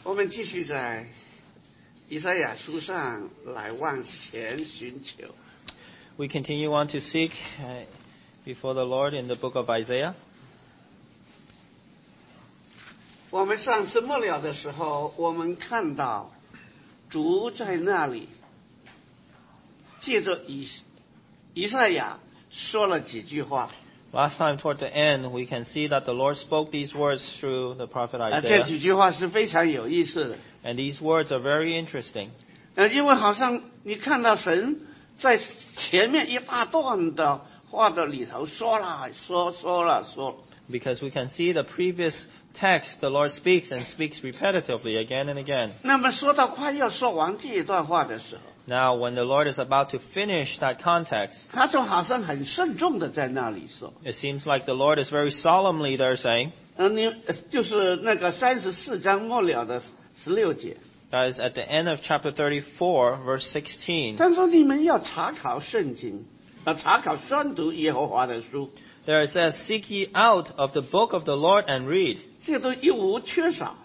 我们继续在以赛亚书上来往前寻求。 We continue on to seek before the Lord in the book of Isaiah. 我们上次末了的时候，我们看到主在那里借着以赛亚说了几句话。 Last time toward the end, we can see that the Lord spoke these words through the prophet 这 Isaiah. 几句话是非常有意思的。 And these words are very interesting. 因为好像你看到神在前面一大段的话的里头说了。 Because we can see the previous text, the Lord speaks and speaks repetitively again and again. 那么说到快要说完这一段话的时候， Now, when the Lord is about to finish that context, 他就好像很慎重的在那里说。 it seems like the Lord is very solemnly there saying, 你就是那个34章末了的16节。 that is at the end of chapter 34, verse 16. 他说你们要查考圣经，查考宣读耶和华的书， There it says, "Seek ye out of the book of the Lord and read. 这都一无缺少，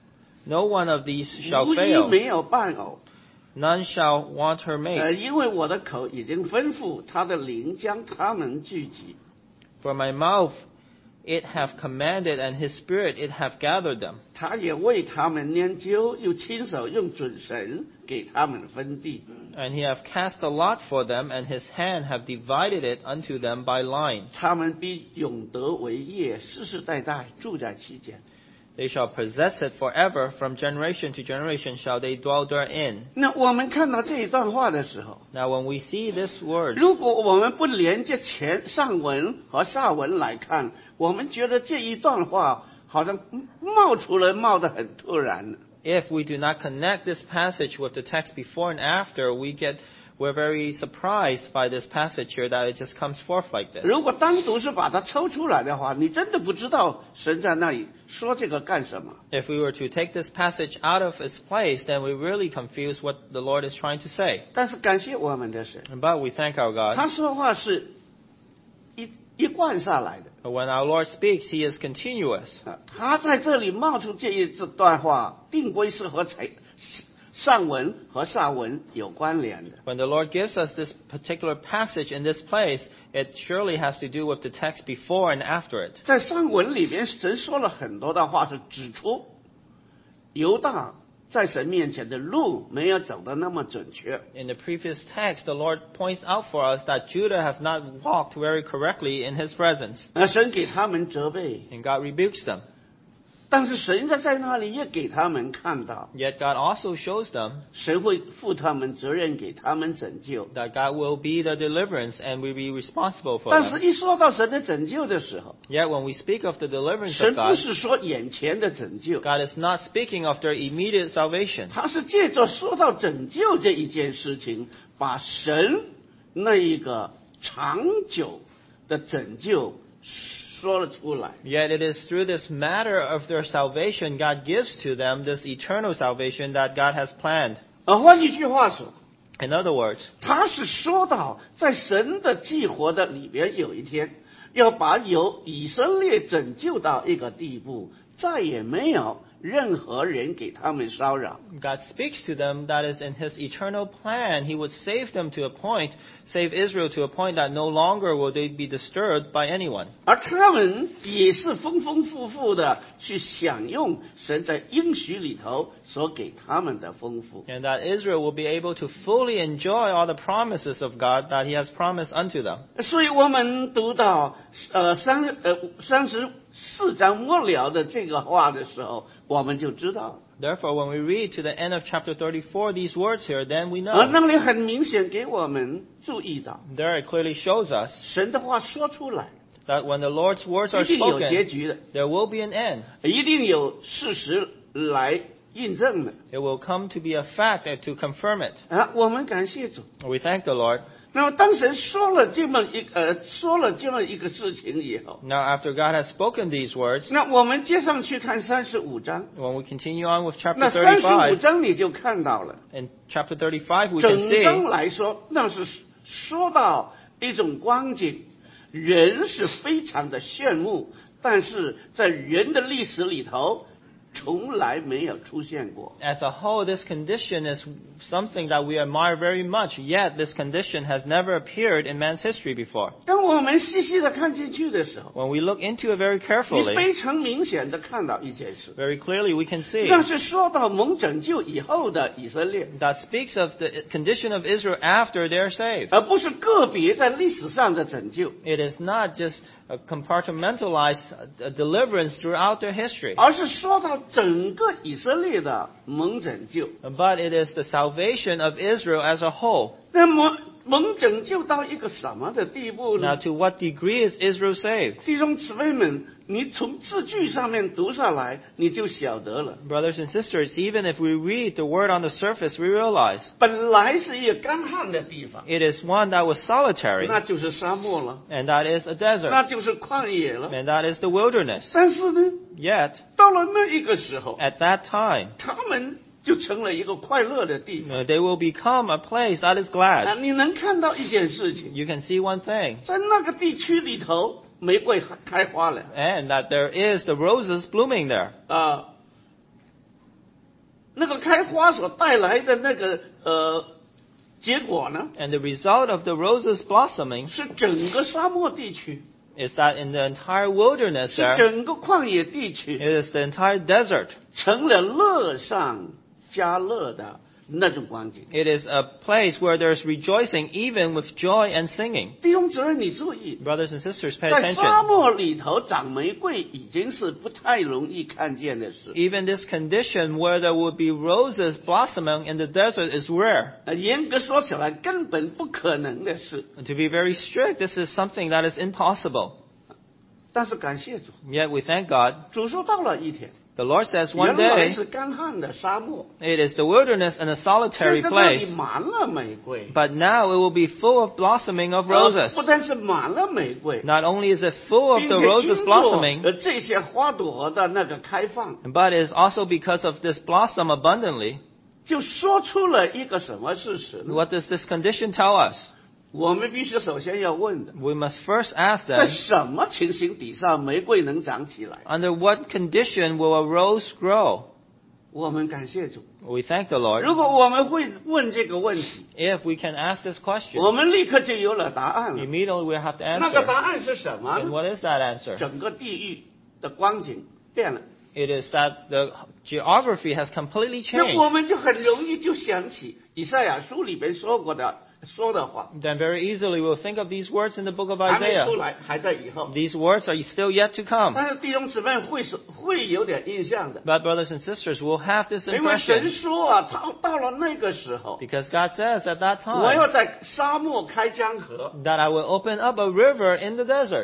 No one of these shall 无一 fail. 没有伴偶。 None shall want her mate. 因为我的口已经吩咐他的灵将他们聚集。 For my mouth it hath commanded, and his spirit it hath gathered them. 他也为他们研究，又亲手用准绳给他们分地。 And he hath cast a lot for them, and his hand hath divided it unto them by line. 他们必永得为业，世世代代住在其间。 They shall possess it forever, from generation to generation shall they dwell therein." 那我们看到这一段话的时候， Now when we see this word, 如果我们不连接上文和下文来看，我们觉得这一段话好像冒得很突然。 if we do not connect this passage with the text before and after, we're very surprised by this passage here that it just comes forth like this. 如果单独是把它抽出来的话，你真的不知道神在那里说这个干什么。 If we were to take this passage out of its place, then we really confuse what the Lord is trying to say. 但是感谢我们的神， But we thank our God. 他说话是一贯下来的。 When our Lord speaks, He is continuous. 他在这里冒出这一段话，定规是和上文和下文有关联的。 When the Lord gives us this particular passage in this place, it surely has to do with the text before and after it. 在上文里边，神说了很多的话，是指出犹大在神面前的路没有走得那么准确。 In the previous text, the Lord points out for us that Judah have not walked very correctly in His presence, 神给他们责备， and God rebukes them. 但是神在那里也给他们看到， Yet God also shows them 神会负他们责任，给他们拯救。 that God will be the deliverance and will be responsible for 但是， them. 一说到神的拯救的时候， Yet when we speak of the deliverance 神 of 不 God, 是说眼前的拯救， God is not speaking of their immediate salvation. 他是借着说到拯救这一件事情，把神那一个长久的拯救说了出来。 Yet it is through this matter of their salvation God gives to them this eternal salvation that God has planned. 换一句话说， In other words, 他是说到在神的计划的里边，有一天要把以色列拯救到一个地步，再也没有任何人给他们骚扰。 God speaks to them that is in His eternal plan. He would save them to a point, save Israel to a point that no longer will they be disturbed by anyone. 而他们也是丰丰富富的去享用神在应许里头所给他们的丰富。 And that Israel will be able to fully enjoy all the promises of God that He has promised unto them. 所以我们读到34章末了的这个话的时候，我们就知道， Therefore, when we read to the end of chapter 34 these words here, then we know. 那里很明显给我们注意到， There it clearly shows us 神的话说出来， that when the Lord's words are 一定有结 spoken, 局的， there will be an end. 一定有事实来印证的。 It will come to be a fact and to confirm it. 我们感谢主。 We thank the Lord. 那么当神说了这么一个事情以后， Now, after God has spoken these words, 那我们接上去看35章。 when we continue on with chapter 那35 35, 章你就看到了， in chapter 35 we 整 can 章 see 来说，那是说到一种光景，人是非常的炫目，但是在人的历史里头， 从来没有出现过。 As a whole, this condition is something that we admire very much, yet this condition has never appeared in man's history before. 当我们细细的看进去的时候， When we look into it very 你 carefully, 非常明显的看到一件事， very clearly we can see 那是说到蒙拯救以后的以色列， that speaks of the condition of Israel after they're saved. 而不是个别在历史上的拯救， It is not just a compartmentalized deliverance throughout their history, 而是说到整个以色列的蒙拯救。 but it is the salvation of Israel as a whole. 那么蒙拯救到一个什么的地步 Now, 呢？ to what degree is Israel saved? 弟兄姊妹们，你从字句上面读下来，你就晓得了。 Brothers and sisters, even if we read the word on the surface, we realize 本来是一个干旱的地方， it is one that was solitary, 那就是沙漠了， and that is a 那 desert, 就是旷野了。 and that is the wilderness. 但是呢， Yet, 到了那一个时候， at that time, 他们就成了一个快乐的地方。 they will become a place that is glad. 你能看到一件事情， You can see one thing, 在那个地区里头，玫瑰开花了 and that there is the roses blooming there. 啊。那个开花所带来的那个结果呢， And the result of the roses blossoming 是整个沙漠地区， is that in the entire wilderness 是 there, 整个旷野地区， it is the entire desert. 成了乐上加乐的那种光景。 It is a place where there's rejoicing even with joy and singing. 弟兄姊妹，你注意， Brothers and sisters, pay 在沙 attention. 漠里头长玫瑰已经是不太容易看见的事。 Even this condition where there would be roses blossoming in the desert is rare. 严格说起来，根本不可能的事。 And to be very strict, this is something that is impossible. 但是感谢主， Yet we thank God. 主说到了一天， The Lord says one 原来 day 是干旱的沙漠， it is the wilderness and a 现 solitary 在那里 place. 满了玫瑰。 But now it will be full of blossoming of roses. 不但是满了玫瑰， Not only is it full of 并 the 且 roses 因 blossoming, 着这些花朵的那个开放， but it is also because of this blossom abundantly. 就说出了一个什么事实呢？ What does this condition tell us? 我们必须首先要问的， We must first ask 在 them, 什么情形底下玫瑰能长起来？ under what condition will a rose grow? 我们感谢主。 We thank the Lord. 如果我们会问这个问题， If we can ask this question, 我们立刻就有了答案了。 immediately we have to 那个 answer. 答案是什么 And 呢？ what is that answer? 整个地域的光景变了。 It is that the geography has completely 那我 changed. 们就很容易就想起以赛亚书里边说的话， Then very easily we'll think of these words in the book of 还没出 Isaiah. 来，还在以后。 These words are still yet to come. 但是弟兄姊妹会有点印象的， But brothers and sisters, we'll have this 因为神 impression 说啊，到了那个时候， because God says at that 我要 time 在沙漠开江河。 that I will open up a river in the desert.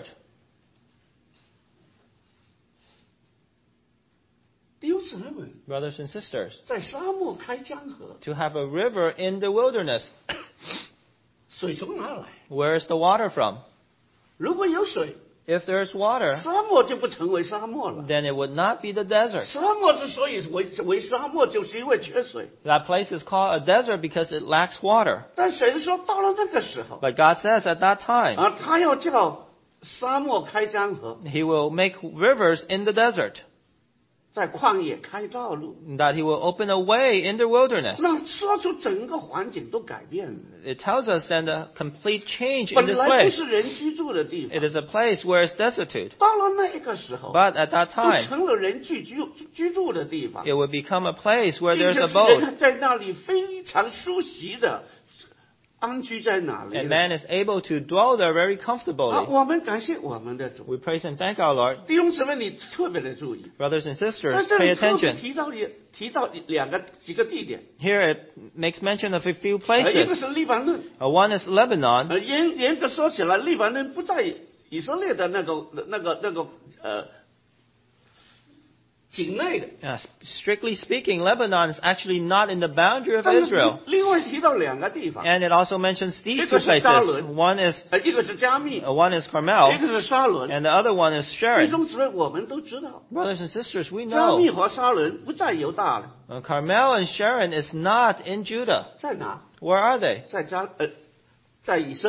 弟兄姊妹们， Brothers and sisters, 在沙漠开江河， to have a river in the wilderness, 水从哪来？ where is the water from? 如果有水， If there is water, 沙漠就不成为沙漠了。 then it would not be the desert. 沙漠之所以为沙漠，就是因为缺水。 That place is called a desert because it lacks water. 但神说，到了那个时候， But God says at that time, 他要叫沙漠开江河， He will make rivers in the desert, 在旷野开道路。 that He will open a way in the wilderness. 那说出整个环境都改变了， It tells us then the complete change in 本 this 来不 way. 是人居住的地 It 方， is a place where it's destitute. 到了那一个时候， But at that 都 time, 成了人居住的地方， it will become a place where 并 there's 且 abode. 人在那里非常舒适的安居在哪里 And 了？ man is able to dwell there very 好， comfortably. 我们感谢我们的主。 We praise and thank our Lord. 弟兄姊妹，你特别的注意， Brothers and 在 sisters, 这 pay 里特别 attention. 提到几个地点， Here it makes mention of a few 一个 places. 是利巴嫩， One is Lebanon. 严格说起来，利巴嫩不在以色列的那个境内的。 Strictly speaking, Lebanon is actually not in the boundary of 但是 Israel. 另外提到两个地方， And it also mentions these 一 two 个是沙 places. 伦， One is 一个是加密， one is 一 Carmel, 个是沙伦。 and the other one is 弟 Sharon. 兄姊妹，我们都知道， Brothers and sisters, we 加密 know 和沙伦不在犹大了， Carmel and Sharon is not in Judah. 在哪？ Where are they? 在以色列。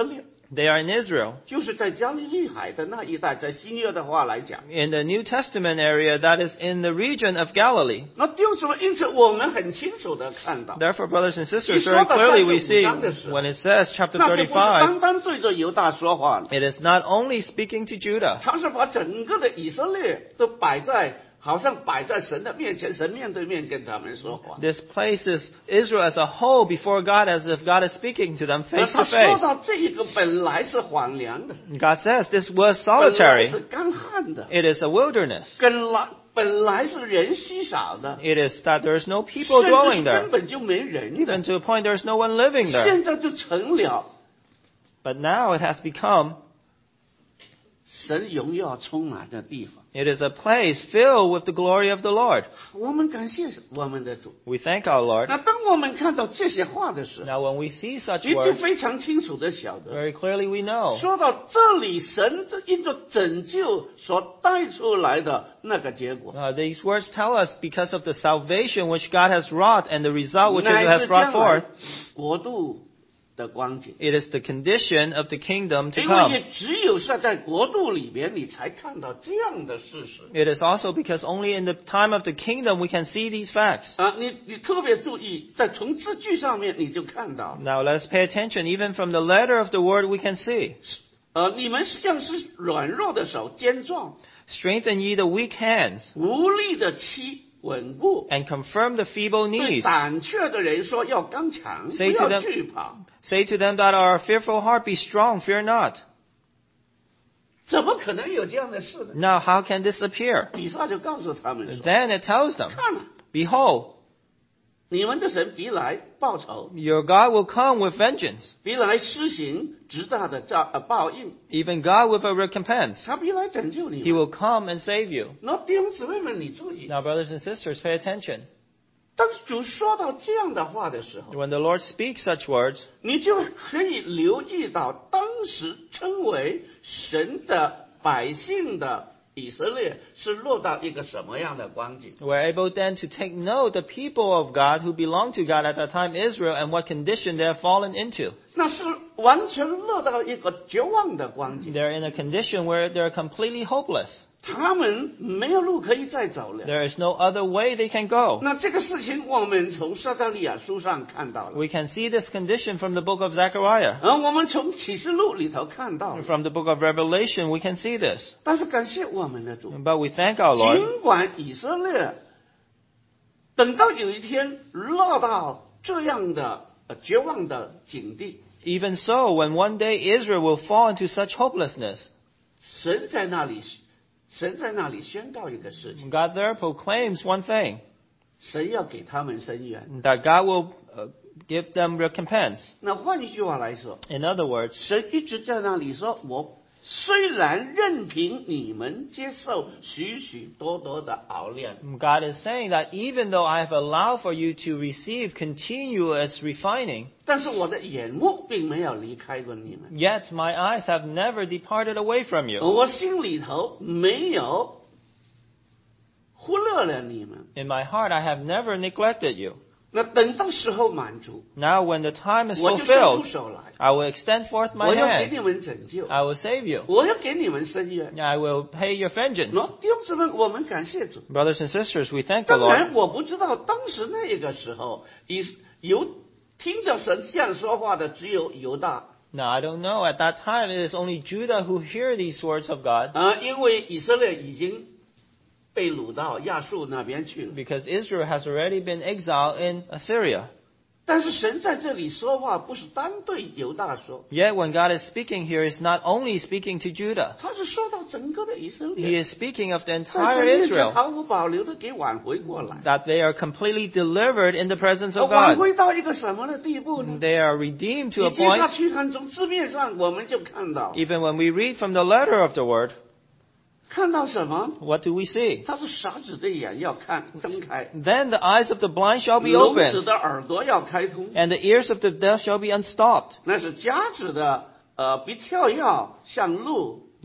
They are in Israel. 就是在加利利海的那一带，在新约的话来讲。 In the New Testament area, that is in the region of Galilee. 那弟兄姊妹，因此我们很清楚的看到， Therefore, brothers and sisters, 一说 very 到 clearly we 35 see 章的时候， when it says, chapter 那就不是单 35, 单对着犹大说话了， it is not only speaking to Judah. 他是把整个的以色列都好像摆在神的面前，神面对面跟他们说话。 This places Israel as a whole before God as if God is speaking to them 而 face 他 to 说 face. 到这一个本来是荒凉的， God says this was 本来 solitary. 是干旱的， It is a wilderness. 本来是人稀少的， It is that there is no people 甚至 dwelling 是 there. 根本就没人的 Even，to a point there is no one living there. 现在就成了 But now it has become, 神荣耀充满的地方。 it is a place filled with the glory of the Lord. 我们感谢我们的主。 We thank our Lord. 那当我们看到这些话的时候， Now when we see such 你就 words, 非常清楚的晓得， very clearly we know 说到这里，神因着拯救所带出来的那个结果， these words tell us because of the salvation which God has wrought and the result which it 乃 has 是 brought 将来 forth, 国度的光景。 it is the condition of the kingdom to 因为 come. 也只有是在国度里边，你才看到这样的事实。 It is also because only in the time of the kingdom we can see these facts. 你特别注意，在从字句上面你就看到， Now let's pay attention. Even from the letter of the word we can see. 你们实际上是软弱的手坚壮， Strengthen ye the weak hands 无力的膝稳固。 and confirm the feeble 对 knees. 胆怯的人说要刚强，不 Say to 要 them- 惧怕。 Say to them that are of fearful heart, be strong, fear not. 怎么可能有这样的事呢？ Now how can this appear? 以撒就告诉他们说 Then it tells them, 看了， behold, 你们的神必来报仇， your God will come with vengeance, 必来施行极大的报应， even God with a recompense. 他必来拯救你 He 们。 will come and save you. 那弟兄姊妹们，你注意， Now brothers and sisters, pay attention. 当主说到这样的话的时候， When the Lord speaks such words, 你就可以留意到当时称为神的百姓的以色列是落到一个什么样的光景。 we're able then to take note the people of God who belong to God at that time, Israel, and what condition they have fallen into. 那是完全落到一个绝望的光景， They're in a condition where they're completely hopeless. 他们没有路可以再走了。 There is no other way they can go. 那这个事情我们从撒迦利亚书上看到了， We can see this condition from the book of Zechariah. 而我们从启示录里头看到了。 From the book of Revelation, we can see this. 但是感谢我们的主， But we thank our Lord. 尽管以色列等到有一天落到这样的绝望的境地， Even so, when one day Israel will fall into such hopelessness, 神在那里宣告一个事情， God there proclaims one thing, 神要给他们伸冤。 that God will give them recompense. 那换一句话来说， In other words, 神一直在那里说：“我虽然任凭你们接受许许多多的熬炼， God is saying that even though I have allowed for you to receive continuous refining, 但是我的眼目并没有离开过你们， yet my eyes have never departed away from you. 我心里头没有忽略了你们。 In my heart, I have never neglected you. 那等到时候满足， Now when the time is 我就伸出 fulfilled, 手来， I will extend forth my 我要给 hand. 你们拯救， I will save you. 我要给你们伸冤。” I will pay your vengeance. 那弟兄姊妹，我们感谢主。 Brothers and sisters, we thank the 当 Lord. 然，我不知道当时那个时候，听着神这样说话的只有犹大 Now, I don't know. At that time, it is only Judah who hear these words of God, 因为以色列已经被掳到亚述那边去了。 because Israel has already been exiled in Assyria. 但是神在这里说话，不是单对犹大说， Yet, when God is speaking here, He's not only speaking to Judah. 他是说到整个的以色 He 列， is speaking of the 在 entire 神面前 Israel, 毫无保留的给挽回过来。 that they are completely delivered in the presence of 挽 God. 回到一个什么的地步呢？ They are redeemed to 你 a 接下 point, 去看，从字面上我们就看到， even when we read from the letter of the word, 看到什么？ what do we see? 他是傻子的眼要睁开， Then the eyes of the blind shall be 聋子 opened, 的耳朵要开通， and the ears of the deaf shall be unstopped. 那是瞎子的鼻跳跃像鹿，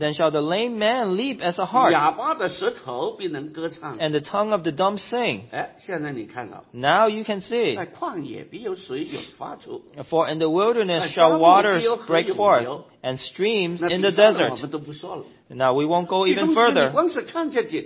Then shall the lame man leap as a hart, 哑巴的舌头必能歌唱。 and the tongue of the dumb sing. 哎，现在你看到， Now you can see. 在旷野必有水涌发出。 For in the wilderness shall waters break forth, and streams 那 in 底 the 下的我 desert. 们都不说了。 Now we won't go 弟 even 兄姊妹，你 further. 光是看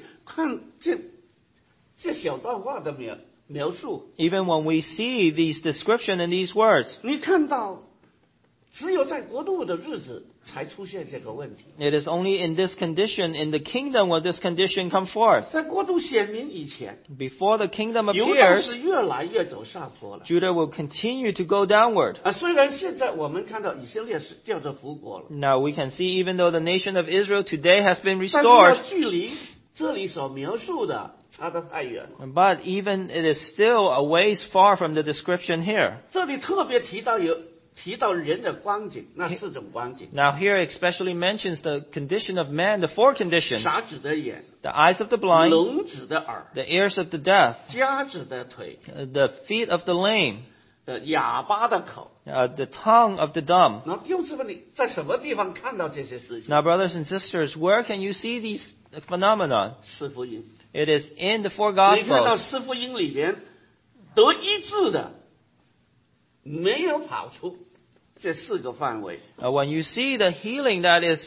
这小段话的描述， Even when we see these description in these words, 你看到，只有在国度的日子才出现这个问题。 it is only in this condition, in the kingdom, will this condition come forth. 在国度显明以前， Before the kingdom 犹大 appears, 是越来越走下坡了。 Judah will continue to go downward. 虽然现在我们看到以色列是叫做复国了， Now we can see, even though the nation of Israel today has been 但是 restored, 呢距离这里所描述的差得太远了。 but even it is still a ways far from the description here. 这里特别提到人的光景，那四种光景： Now here especially mentions the condition of man, the four conditions: 傻子的眼、 the eyes of the blind, 聋子的耳、 the ears of the deaf, 瞎子的腿、 the feet of the lame, 哑巴的口。 the tongue of the dumb. 那弟兄姊妹，你在什么地方看到这些事情？ Now, brothers and sisters, where can you see these phenomena? 四福音， It is in the four 你看到 Gospels. 四福音里边得医治的没有跑出这四个范围。 When you see the healing that is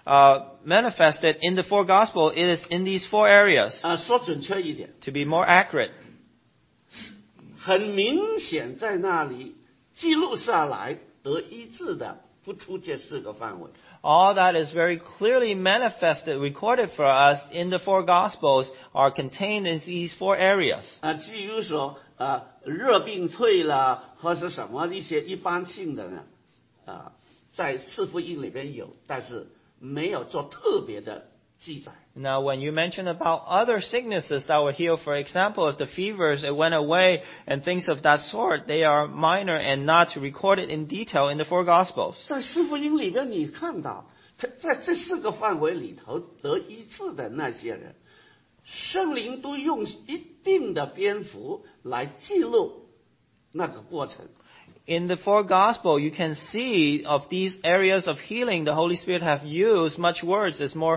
manifested in the four Gospels, it is in these four areas. 说准确一点， To be more accurate, 很明显在那里记录下来得医治的不出这四个范围。 all that is very clearly manifested, recorded for us in the four Gospels, are contained in these four areas. 至于说热病退了或是什么一些一般性的呢，在四福音里边有，但是没有做特别的记载。 Now, when you mention about other sicknesses that were healed, for example, if the fevers it went away and things of that sort, they are minor and not recorded in detail in the four Gospels. 在四福音里边，你看到在这四个范围里头得医治的那些人，圣灵都用一定的篇幅来记录那个过程。 In the four Gospels, you can see of these areas of healing, the Holy Spirit have used much words as more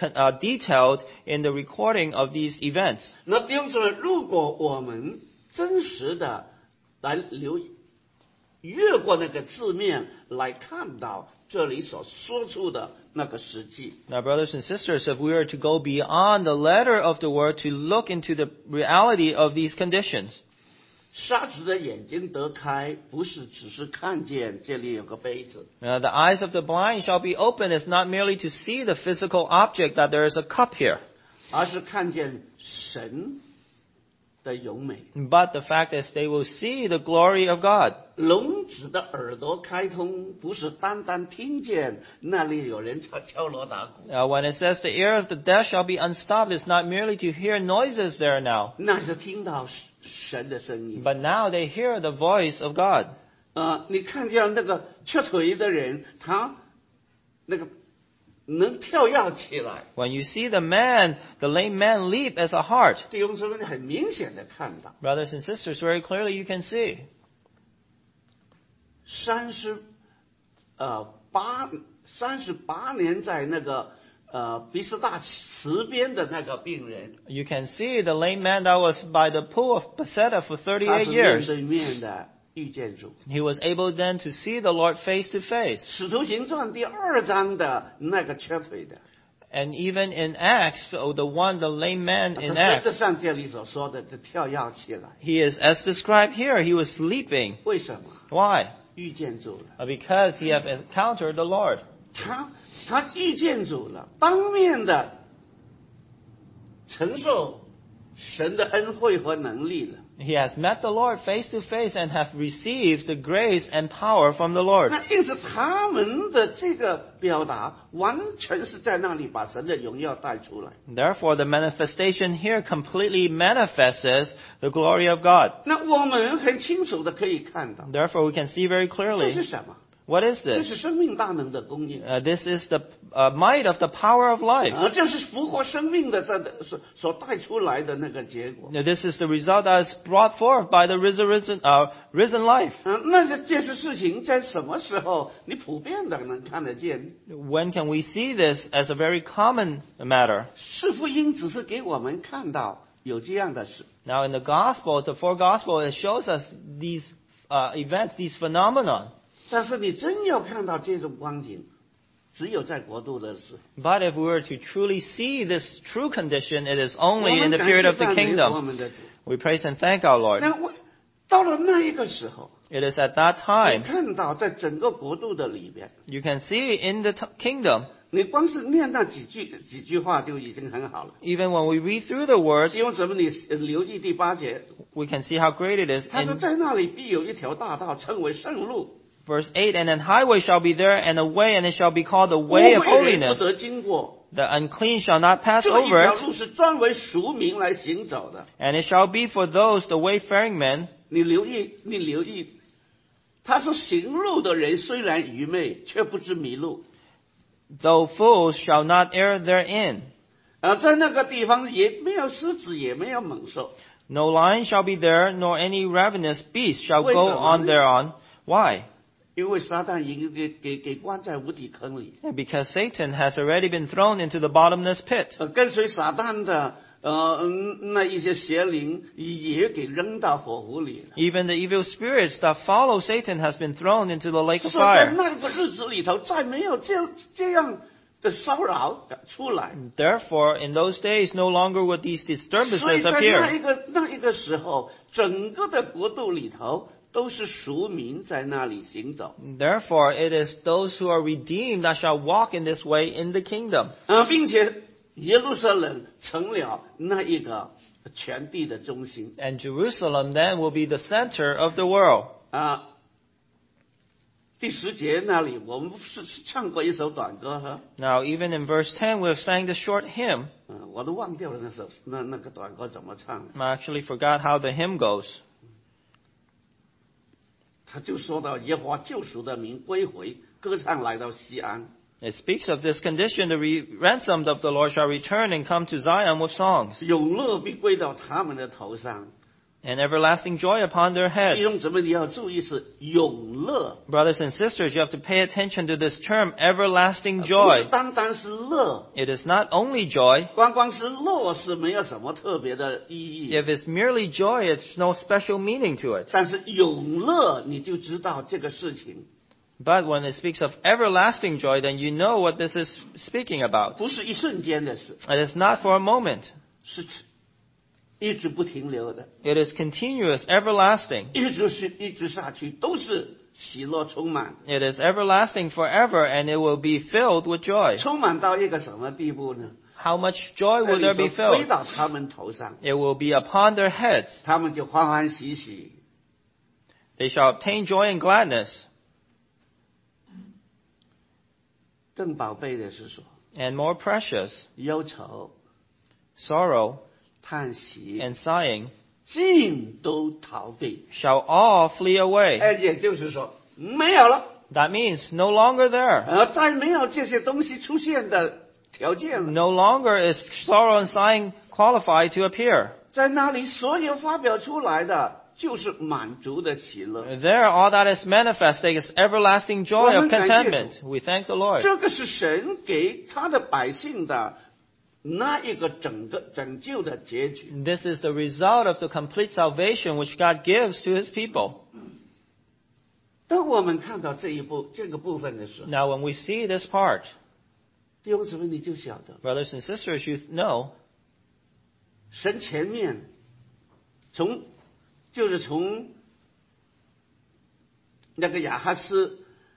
detailed in the recording of these events. 那弟兄姊妹，如果我们真实的来越过那个字面来看到这里所说出的那个实际， Now, brothers and sisters, if we were to go beyond the letter of the word to look into the reality of these conditions, 瞎子的眼睛得开，不是只是看见这里有个杯子， the eyes of the blind shall be opened is not merely to see the physical object that there is a cup here, 而是看见神的荣美。 but the fact is they will see the glory of God. 聋子的耳朵开通，不是单单听见那里有人敲锣打鼓， When it says the ear of the deaf shall be unstopped, it's not merely to hear noises there now, 那是听到神的声音。 but now they hear the voice of God. 你看见那个瘸腿的人，他那个能跳跃起来， When you see the lame man leap as a hart, 弟兄姊妹很明显的看到， brothers and sisters, very clearly you can see. 38年在那个比斯大池边的那个病人， You can see the lame man that was by the pool of Bethesda for 他 38 是面 years. 对面的遇见主。 He was able then to see the Lord face to face. 使徒行传第2章的那个瘸腿的， And even in Acts, the lame man 他 in 真的 Acts, 像这里所说的，就跳跃起来。 he is as described here. He was sleeping. 为什么？ Why? 遇见主了。 Because he have encountered the Lord. 他遇见主了，当面的承受神的恩惠和能力了。 He has met the Lord face to face and have received the grace and power from the Lord. 那因此他们的这个表达完全是在那里把神的荣耀带出来。 Therefore, the manifestation here completely manifests the glory of God. 那我们很清楚的可以看到， Therefore, we can see very 这 clearly 是什么？ What is 这 this? 是生命大能的供应。 This is the might of the power of life. 这是复活生命的所带出来的那个结果。 This is the result that is brought forth by the risen life. 那这些事情在什么时候你普遍的能看得见？ When can we see this as a very common matter? 是福音只是给我们看到有这样的事， Now in the gospel, the four gospel, it shows us these events, these phenomena. 但是你真要看到这种光景，只有在国度的事。 But if we were to truly see this true condition, it is 我 only 们 in the 感 period 谢 of the 赞美我 kingdom. 们的主。 We praise and thank our Lord. 那到了那一个时候， It is at that 你 time 看到在整个国度的里边， you can see in the kingdom, 你光是念那几句话就已经很好了。 even when we read through the words, 弟兄姊妹，你留意第8节， we can see how great it is. 他说 In 在那里必有一条大道，称为圣路， verse 8, and an highway shall be there, and a way, and it shall be called the 污 way of 秽人不 holiness. 得经过。 The unclean shall not pass 这一 over 条 it, 路是专为赎民来行走的。 and it shall be for those, the wayfaring men. 你留意，他说行路的人虽然愚昧，却不知迷路。 Though fools shall not err therein. 在那个地方也没有狮子，也没有猛兽。 No lion shall be there, nor any ravenous beast shall 为什么 go on 呢？ thereon. Why? 因为撒旦已经给关在无底坑里。 Because Satan has already been thrown into the bottomless pit. 跟随撒旦的那一些邪灵也给扔到火湖里了。 Even the evil spirits that follow Satan has been thrown into the lake of 所以在 fire. 那个日子里头，再没有这样的骚扰出来。 Therefore, in those days, no longer would these 所以 disturbances 在 appear. 那一个时候，整个的国度里头都是赎民在那里行走。 Therefore, it is those who are redeemed that shall walk in this way in the kingdom. 并且耶路撒冷成了那一个全地的中心。 And Jerusalem then will be the center of the world. 第10节那里，我们是唱过一首短歌哈， Now, even in verse 10, we have sang the short hymn. 我都忘掉了那个短歌怎么唱。 I actually forgot how the hymn goes. 他就说到耶和华救赎的民归回，歌唱来到西安。 It speaks of this condition, the ransomed of the Lord shall return and come to Zion with songs, 永乐必归到他们的头上。 and everlasting joy upon their 弟 heads. 兄姊妹，你要注意是永乐， Brothers and sisters, you have to pay attention to this term, everlasting 不是 joy. 单单是乐， It is not only joy. 光是乐是没有什么特别的意义。 If it's merely joy, it's no special meaning to it. 但是永乐，你就知道这个事情 But when it speaks of everlasting joy, then you know what this is speaking about. 不是一瞬间的事， It is not for a moment. 是一直不停留的， It is continuous, everlasting. 一直下去，都是喜乐充满， It is everlasting forever, and it will be filled with joy. 充满到一个什么地步呢？ How much joy 这 will 里 there 说 be 归 filled? 到他们头上， It will be upon their heads. 他们就欢欢喜喜。 They shall obtain joy and gladness. 更宝贝的是说， And more precious, 忧愁、 sorrow 叹息、 and sighing 尽都逃避。 shall all flee away. 也就是说，没有了， That means no longer there. 再没有这些东西出现的条件了。 No longer is sorrow and sighing qualified to appear. 在那里，所有发表出来的就是满足的喜乐。 There, all that is manifesting is everlasting joy of contentment. We thank the Lord. 这个是神给他的百姓的那一个拯救的结局。 This is the result of the complete salvation which God gives to His people. 当我们看到这个部分的时候， Now, when we see this part, 弟兄姊妹，你就晓得， brothers and sisters, you know, 神前面从那个亚哈斯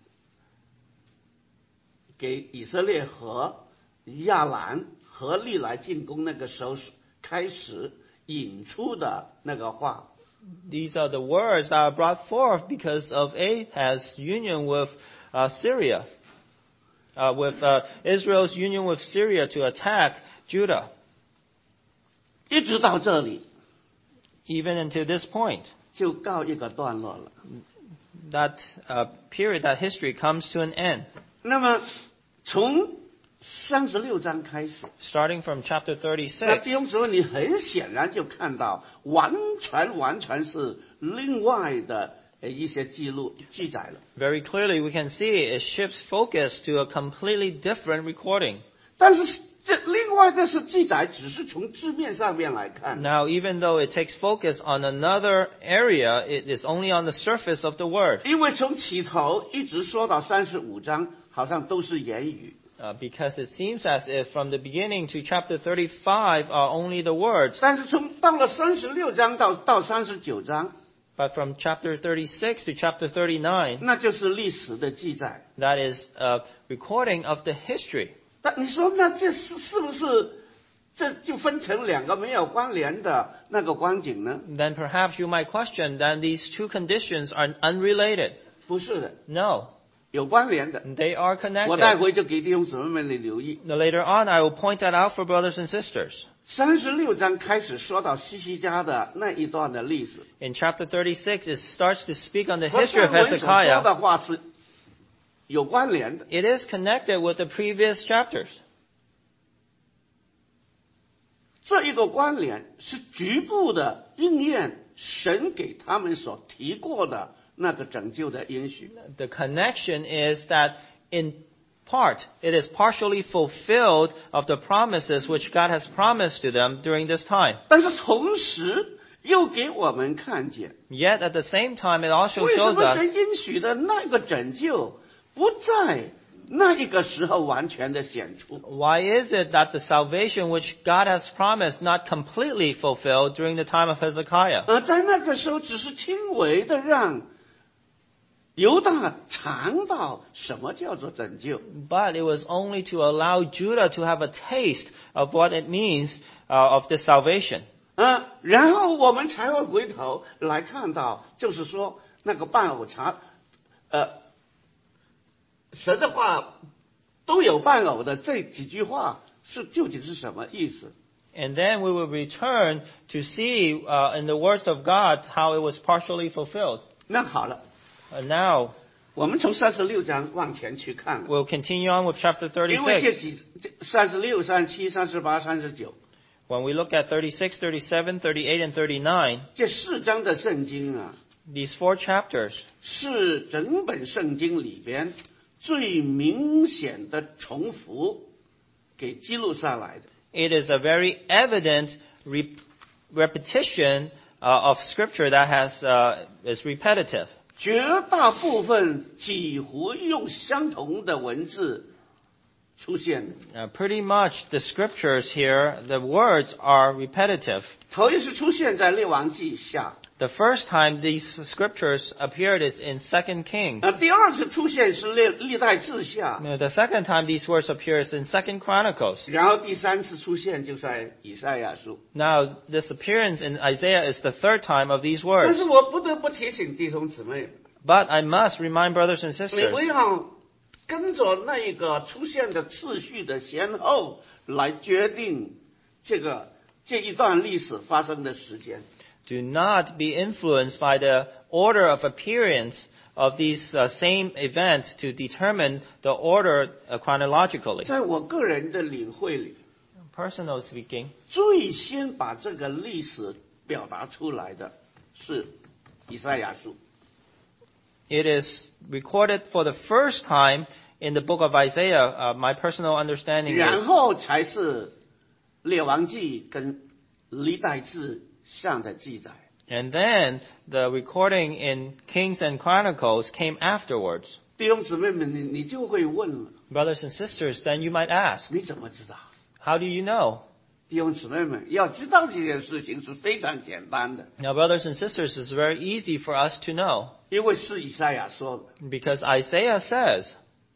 给以色列和亚兰合力来进攻那个时候开始引出的那个话。 these are the words that are brought forth because of Ahaz's union with Syria, with Israel's union with Syria to attack Judah. 一直到这里 Even until this point, 就告一个段落了。 that period, that history comes to an end. 那么从36章开始， Starting from chapter 那 36, 弟兄姊妹，你很显然就看到，完全是另外的一些记载了。 very clearly we can see it shifts focus to a completely different recording. 但是这另外的是记载，只是从字面上面来看。 Now, even though it takes focus on another area, it is only on the surface of the word. 因为从起头一直说到35章，好像都是言语。 Because it seems as if from the beginning to chapter 35 are only the words, 但是到了36章到39章， but from chapter 36 to chapter 39, 那就是历史的记载。 that is a recording of the history. 但你说，那这是不是这就分成两个没有关联的那个光景呢？ Then perhaps you might question that these two conditions are unrelated. 不是的， No, 有关联的。 they are 我待 connected. 会就给弟兄姊妹们你留意。 Now, later on, I will point that out for brothers and sisters. 36章开始说到西西家的那一段的历史， In chapter 36, it starts to speak on the 和 history 上 of 文所说 Hezekiah. 的话是有关联的。 It is connected with the previous chapters. 这一个关联是局部的应验神给他们所提过的那个拯救的应许。 The connection is that in part, it is partially fulfilled of the promises which God has promised to them during this time. 但是同时又给我们看见， Yet at the same time, it also 为什 shows 么 us 神应许的那个拯救不在那一个时候完全的显出。 why is it that the salvation which God has promised not completely fulfilled during the time of Hezekiah. 而在那个时候，只是轻微的让犹大尝到什么叫做拯救。 But it was only to allow Judah to have a taste of what it means of this salvation. 然后我们才会回头来看到，就是说那个伴偶查，神的话都有伴偶的这几句话究竟是什么意思？ And then we will return to see in the words of God how it was partially fulfilled. 那好了， Now 我们从36章往前去看， we'll continue on with chapter 因为 36. 36、37、38、39 When we look at 36, 37, 38, and 39, 这4章的圣经啊， these 4 chapters 是整本圣经里边最明显的重复给记录下来的。 it is a very evident repetition of scripture that is repetitive. 绝大部分几乎用相同的文字出现的。 Pretty much the scriptures here, the words are repetitive. 头一次出现在列王记下， The first time these scriptures appeared is in 2 Kings. 第二次出现是历代志下， The second time these words appear is in 2 Chronicles. 然后第三次出现就在以赛亚书。 Now, this appearance in Isaiah is the third time of these 但 words. 是我不得不提醒弟兄姊妹， But I must remind brothers and 你 sisters, 不要跟着那一个出现的次序的先后来决定这一段历史发生的时间。 do not be influenced by the order of appearance of these same events to determine the order chronologically. 在我个人的领会里， Personal speaking, 最先把这个历史表达出来的是以赛亚书。 it is recorded for the first time in the book of Isaiah. My personal understanding 然 is, 后才是列王记跟历代志上的记载。 and then the recording in Kings and Chronicles came afterwards. 弟兄姊妹们，你就会问了， Brothers and sisters, then you might ask, 你怎么知道？ how do you know? 弟兄姊妹们，要知道这件事情是非常简单的， Now, brothers and sisters, it's very easy for us to know 因为是以赛亚说的。 because Isaiah says,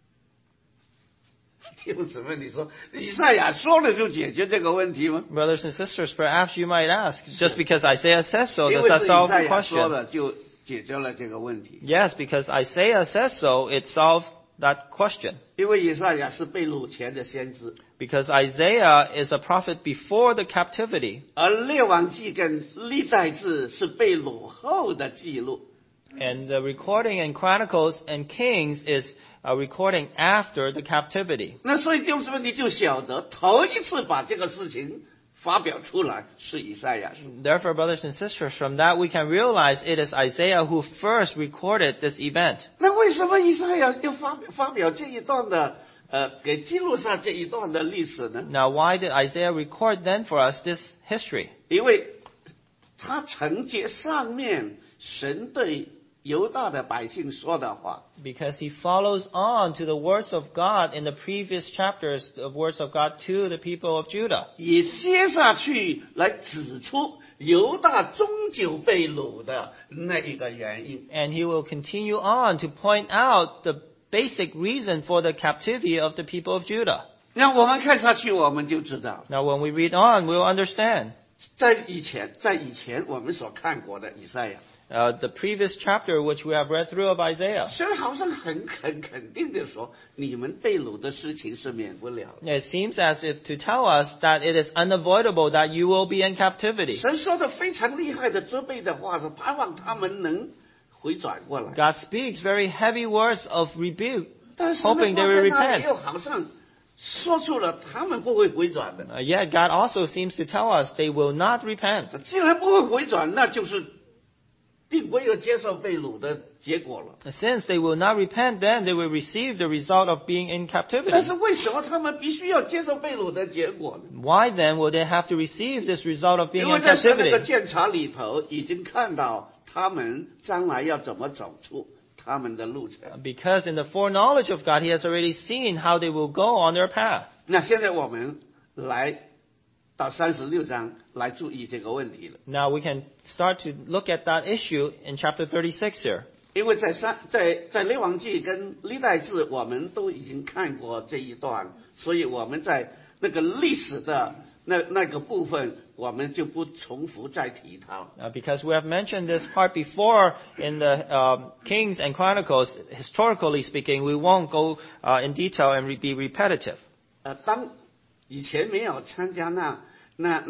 弟兄姊妹，你说以赛亚说了就解决这个问题吗？ brothers and sisters, perhaps you might ask, just because Isaiah says so, 因 does 为 that 是以 solve 赛 the 亚说 question? 了就解决了这个问题。 Yes, because Isaiah says so, it solved that question. 因为以赛亚是被掳前的先知， Because Isaiah is a prophet before the captivity, 而列王记跟历代志是被掳后的记录。 And the recording in Chronicles and Kings is a recording after the captivity. 那所以弟兄姊妹你就晓得，头一次把这个事情发表出来是以赛亚书。 Therefore, brothers and sisters, from that we can realize it is Isaiah who first recorded this event. 那为什么以赛亚要发表这一段的给记录下这一段的历史呢？ Now, why did Isaiah record then for us this history? 因为他承接上面神对犹大的百姓说的话。 Because he follows on to the words of God in the previous chapters, the words of God to the people of Judah. 也接下去来指出犹大终究被掳的那一个原因。 And he will continue on to point out the basic reason for the captivity of the people of Judah. 让我们看下去，我们就知道， Now, when we read on, we'll understand. 在以前我们所看过的以赛亚， The previous chapter which we have read through of Isaiah. 神好像很肯定的说，你们被掳的事情是免不了的。 It seems as if to tell us that it is unavoidable that you will be in captivity. 神说的非常厉害的责备的话，是盼望他们能回转过来。 God speaks very heavy words of rebuke, 但是呢， hoping they will 放在那 repent. 里又好像说出了他们不会回转的。 Yet God also seems to tell us they will not repent. 既然不会回转，那就是定规要接受被掳的结果了。 Since they will not repent, then they will receive the result of being in 但 captivity. 是为什么他们必须要接受被掳的结果呢？ Why then will they have to receive this result of being 因为 in 在神那个 captivity? 鉴察里头，已经看到他们将来要怎么走出他们的路程。 Because in the foreknowledge of God, He has already seen how they will go on their path. 那现在我们来到36章来注意这个问题了， Now we can start to look at that issue in chapter 36 here. 因为在列王记跟历代志我们都已经看过这一段，所以我们在那个历史的那个部分，我们就不重复再提它。 Because we have mentioned this part before in the Kings and Chronicles, historically speaking, we won't go in detail and be repetitive. 当以前没有参加那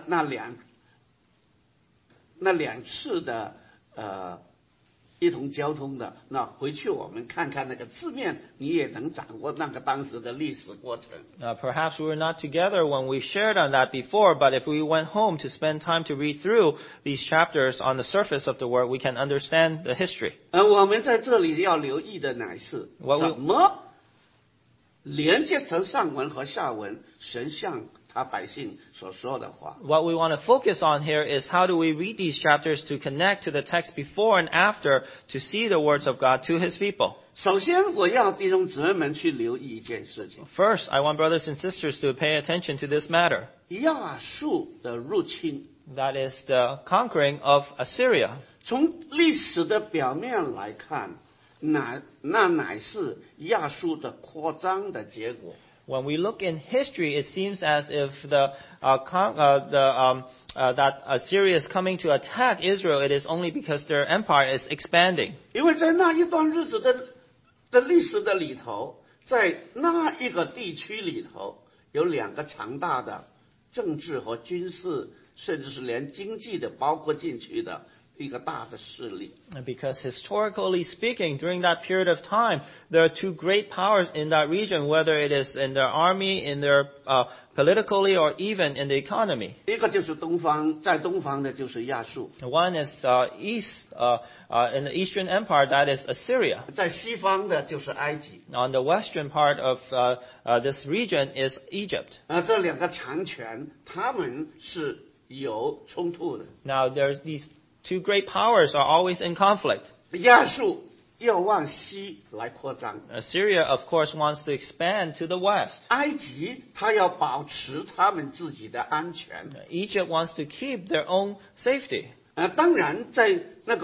两次的一同交通的，那回去我们看看那个字面，你也能掌握那个当时的历史过程。 Perhaps we were not together when we shared on that before, but if we went home to spend time to read through these chapters on the surface of the word, we can understand the history. 我们在这里要留意的乃是 What we- 怎么连接成上文和下文，神向他百姓所说的话。 What we want to focus on here is how do we read these chapters to connect to the text before and after to see the words of God to His people. 首先，我要弟兄姊妹们去留意一件事情： First, I want brothers and sisters to pay attention to this matter. 亚述的入侵。 That is the conquering of Assyria. 从历史的表面来看，那乃是亚述的扩张的结果。 When we look in history, it seems as if that Assyria is coming to attack Israel. It is only because their empire is expanding. 因为在那一段日子的历史的里头，在那一个地区里头，有两个强大的政治和军事，甚至是连经济的包括进去的一个大的势力。 Because historically speaking, during that period of time, there are two great powers in that region, whether it is in their army, in their politically, or even in the economy. 一个就是东方，在东方的就是亚述， One is in the Eastern Empire, that is Assyria. 在西方的就是埃及。 On the western part of this region is Egypt. 这两个强权，他们是有冲突的。 Now, these two great powers are always in conflict. 亚述要往西来扩张， Assyria, of course, wants to expand to the west. 埃及他要保持他们自己的安全。 Egypt wants to keep their own safety. 当然，在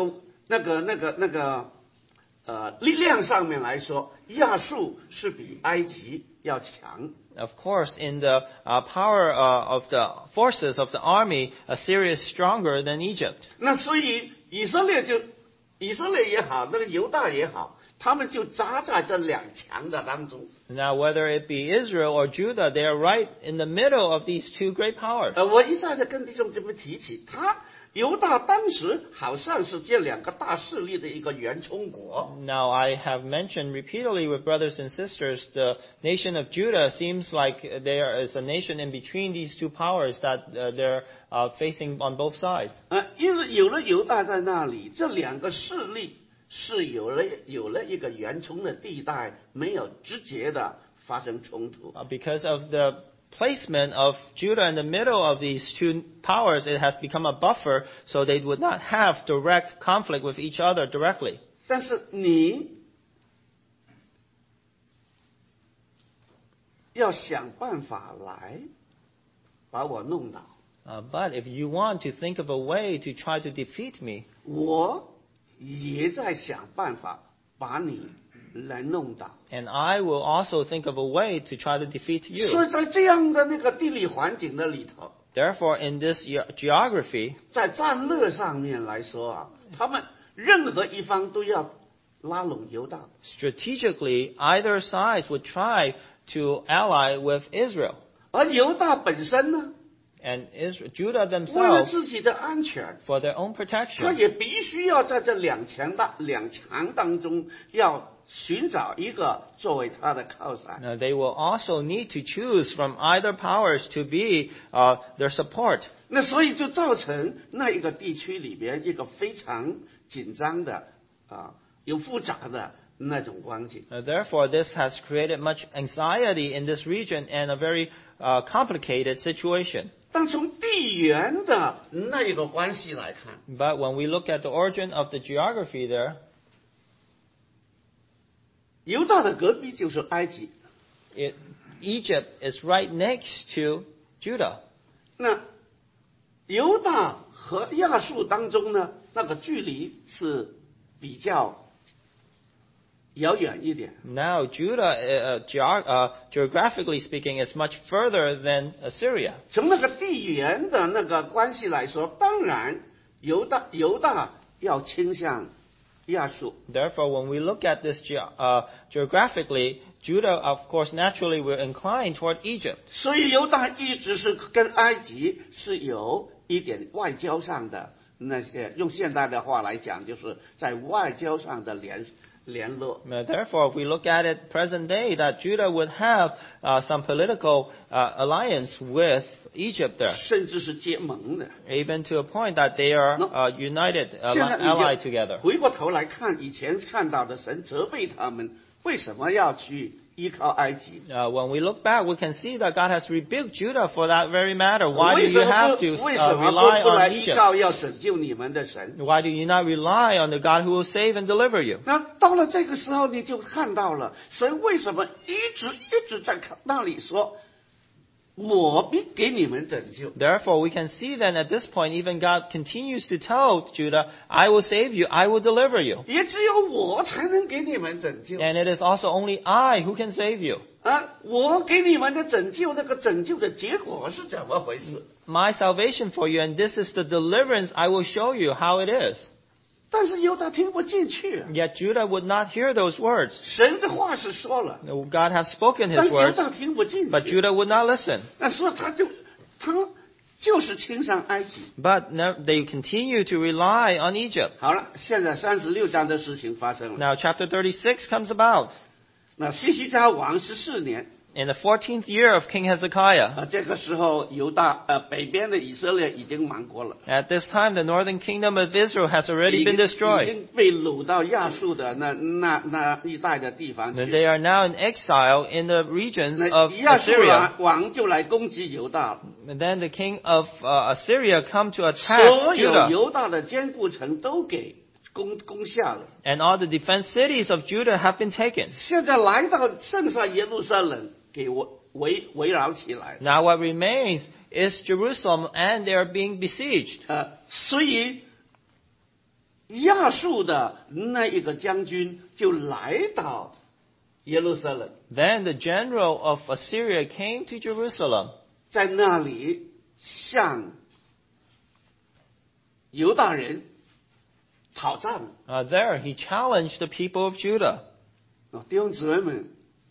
力量上面来说，亚述是比埃及要强。 Of course, in the power of the forces of the army, Assyria is stronger than Egypt. 那所以以色列也好，那个犹大也好，他们就扎在这两强的当中。 Now, whether it be Israel or Judah, they are right in the middle of these two great powers. 我一再的跟弟兄姊妹提起， 犹大当时好像是这两个大势力的一个圆冲国。 Now, I have mentioned repeatedly with brothers and sisters, the nation of Judah seems like there is a nation in between these two powers that they're facing on both sides. 因为有了犹大在那里，这两个势力是有了一个圆冲的地带，没有直接的发生冲突。 Because of the placement of Judah in the middle of these two powers, it has become a buffer so they would not have direct conflict with each other directly. 但是你要想办法来把我弄倒， But if you want to think of a way to try to defeat me, 我也在想办法把你来弄倒。 and I will also think of a way to try to defeat 所 you. 以在这样的那个地理环境的里头， Therefore, in this geography, 在战略上面来说啊，他们任何一方都要拉拢犹大。 strategically, either sides would try to ally with Israel. 而犹大本身呢， And Judah 为了 themselves, 自己的安全， for their own 他 protection, 也必须要在这两强当中要寻找一个作为他的靠山。 they will also need to choose from either powers to be their support. 那所以就造成那一个地区里边一个非常紧张的有复杂的那种光景。 Therefore, this has created much anxiety in this region and a very complicated situation. 但从地缘的那一个关系来看， But when we look at the origin of the geography there, 犹大的隔壁就是埃及。 Egypt is right next to Judah. 那犹大和亚述当中呢，那个距离是比较遥远一点。 Now, Judah, geographically speaking, is much further than Assyria. 从那个地缘的那个关系来说，当然犹大要倾向亚述。 Therefore, when we look at this geographically, Judah, of course, naturally will incline toward Egypt. 所以犹大一直是跟埃及是有一点外交上的那些，用现代的话来讲，就是在外交上的联络。 Therefore, if we look at it present day, that Judah would have some political alliance with Egypt there, 甚至是结盟的。 even to a point that they are united, 现在 allied 你 together. 就回过头来看以前看到的，神责备他们为什么要去依靠埃及？ When we look back, we can see that God has rebuked Judah for that very matter. Why do 为 you 什么 have 不 to 为什么 rely 不来 on 依 Egypt? 靠要拯救你们的神？ Why do you not rely on the God who will save and deliver you? 那到了这个时候，你就看到了神为什么一直在那里说，我必给你们拯救。 Therefore, we can see then at this point, even God continues to tell Judah, I will save you, I will deliver you. 也只有我才能给你们拯救 And it is also only I who can save you. 我给你们的拯救，那个拯救的结果是怎么回事？ My salvation for you, and this is the deliverance I will show you how it is. 但是犹大听不进去， Yet Judah would not hear those words. 神的话是说了， God has spoken 但 his 犹 words, 大听不进 but 去。 Judah would not listen. 那所以他就是倾向埃及。 But they continue to rely on Egypt. 好了，现在36章的事情发生了。 Now, chapter 36 comes about. 那西西家王14年， In the 14th year of King Hezekiah, 这个时候北边的以色列已经亡国了， at this time, the northern kingdom of Israel has already 已 been 经 destroyed. 被掳到亚述的那一带的地方 They 去。 are now in exile in the regions 那 of 亚述 Assyria. 王就来攻击犹大了， And then the king of Assyria come to 所 attack 有 Judah. 犹大的坚固城都给攻下了。 And all the defense cities of Judah have been taken. 现在来到剩下耶路撒冷，给我围绕起来。 Now what remains is Jerusalem, and they are being besieged. 所以亚述的那一个将军就来到耶路撒冷， Then the general of Assyria came to Jerusalem, 在那里向犹大人讨战。 there he challenged the people of Judah. 弟兄姊妹们，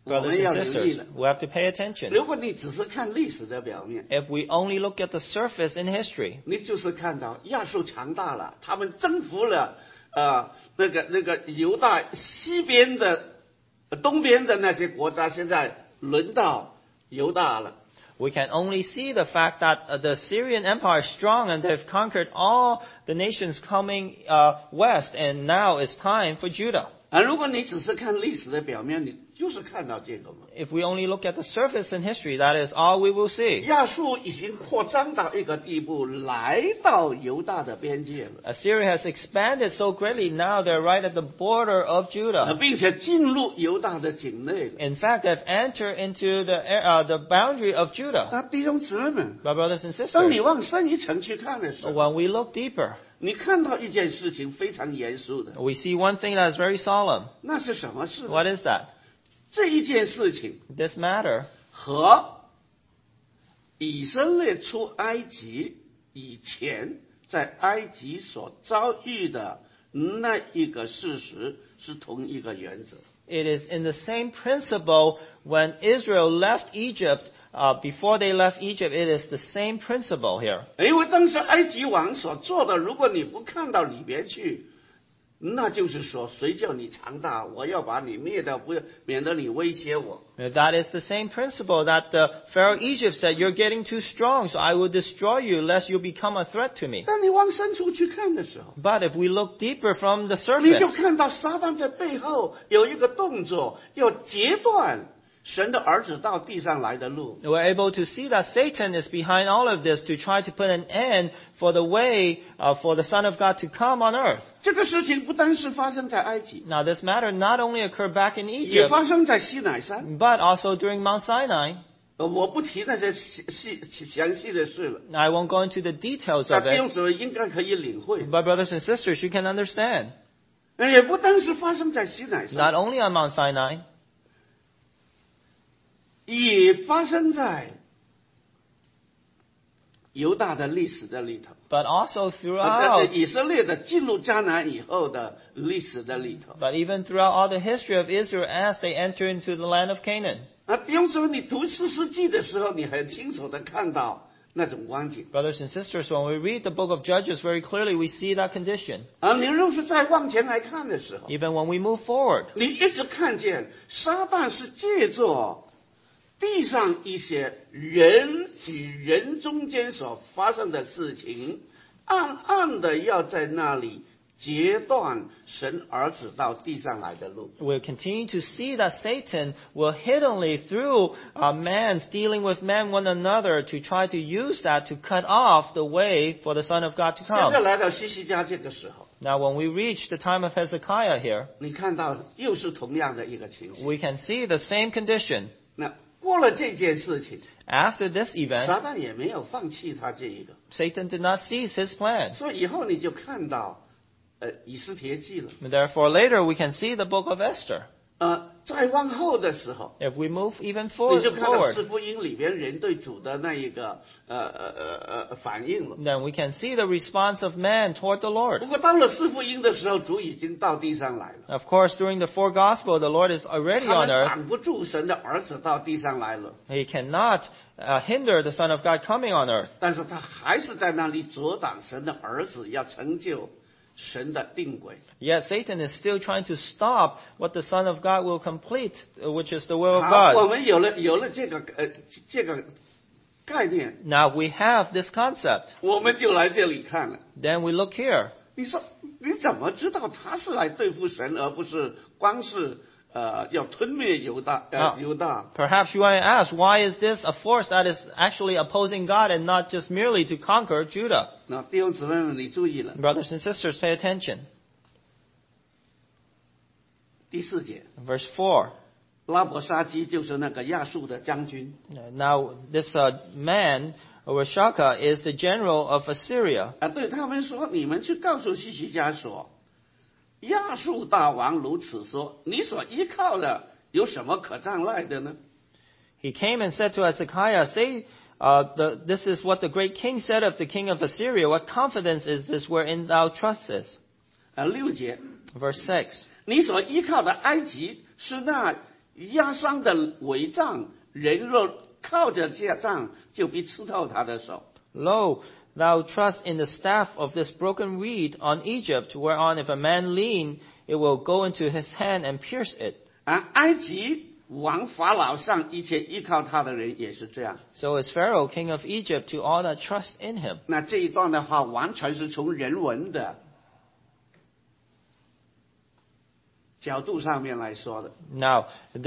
我 Brothers 们 and 要留意 sisters, 了。 we have to pay attention. 如果你只是看历史的表面， If we only look at the surface in history, 你就是看到亚述强大了，他们征服了那个犹大西边的、东边的那些国家，现在轮到犹大了。 we can only see the fact that the Syrian Empire is strong and they've conquered all the nations coming west, and now it's time for Judah. 如果你只是看历史的表面，你就是看到这个嘛。 If we only look at the surface in history, that is all we will see. 亚述已经扩张到一个地步，来到犹大的边界了， Assyria has expanded so greatly, now they're right at the border of Judah. 并且进入犹大的境内了。 In fact, they've entered into the boundary of Judah. 那弟兄姊妹们， My brothers and 当你 sisters, 往深一层去看的时候， when we look deeper, 你看到一件事情非常严肃的， we see one thing that is very solemn. 那是什么事呢？ What is that? 这一件事情 This matter 和以色列出埃及以前在埃及所遭遇的那一个事实是同一个原则。 It is in the same principle when Israel left Egypt, before they left Egypt, it is the same principle here. 因为当时埃及王所做的，如果你不看到里边去，那就是说，谁叫你强大，我要把你灭掉，免得你威胁我。 That is the same principle that the Pharaoh Egypt said, you're getting too strong, so I will destroy you lest you become a threat to me. 当你往深处去看的时候， But if we look deeper from the 你就 surface, 看到撒旦在背后有一个动作，要截断神的儿子到地上来的路。 we're able to see that Satan is behind all of this to try to put an end for the way for the Son of God to come on earth. 这个事情不单是发生在埃及， Now this matter not only occurred back in 也 Egypt, 发生在西乃山。 but also during Mount Sinai. 我不提那些详细的事了， I won't go into the details 那 of 弟兄 it, 姊妹应该可以领会。 but brothers and sisters, you can understand. 也不单是发生在西乃山， Not only on Mount Sinai, 也发生在犹大的历史的里头， but also throughout, 以色列的进入迦南以后的历史的里头。 but even throughout all the history of Israel as they enter into the land of Canaan. 弟兄姊妹，你读士师记的时候，你很清楚的看到那种光景。 Brothers and sisters, when we read the book of Judges very clearly, we see that condition. 你若是再往前来看的时候， Even when we move forward, 你一直看见撒旦是借着地上一些人与人中间所发生的事情，暗暗的要在那里截断神儿子到地上来的路。 we'll continue to see that Satan will hiddenly, through man's dealing with man one another, to try to use that to cut off the way for the Son of God to 现在 come. 来到西西家这个时候， Now, when we reach the time of Hezekiah here, 你看到又是同样的一个情形。 we can see the same condition. 那过了这件事情， After this event, 撒旦也没有放弃他这一个， Satan did not cease his plan. 所以以后你就看到以斯帖记了。 Therefore, later we can see the book of Esther. 再往后的时候， If we move even 你就看到 forward, 四福音里边人对主的那一个反应了。 then we can see the response of man toward the 不 Lord. 过到了四福音的时候，主已经到地上来了， Of course, during the four gospel, the Lord is already 他 on 们 earth. 挡不住神的儿子到地上来了， He cannot hinder the Son of God coming on earth. 但是他还是在那里阻挡神的儿子要成就神的定轨。 Yet Satan is still trying to stop what the Son of God will complete, which is the will of 好，我 God. 们有了这个概念， Now we have this concept. 我们就来这里看了。 Then we look here. 你说你怎么知道他是来对付神，而不是光是要吞灭犹大？犹大 Perhaps you want to ask, why is this a force that is actually opposing God and not just merely to conquer Judah? 那弟兄姊妹们，你注意了， Brothers and sisters, pay attention. 第4节， Verse 4. 拉伯沙基就是那个亚述的将军， Now, this man, Rashaka, is the general of Assyria. 对他们说：“你们去告诉西西家说，亚述大王如此说，你所依靠的有什么可仗赖的呢？” He came and said to Hezekiah, say, this is what the great king said of the king of Assyria. What confidence is this wherein thou trustest? 6节， Verse 6. 你所依靠的埃及是那压伤的伪杖，人若靠着这杖，就必刺透他的手。 Lo, thou trust in the staff of this broken reed on Egypt, whereon if a man lean, it will go into his hand and pierce it. 埃及王法老上一切依靠他的人也是这样。 So is Pharaoh, king of Egypt, to all that trust in him. 那这一段的话，完全是从人文的角度上面来说的。 Now,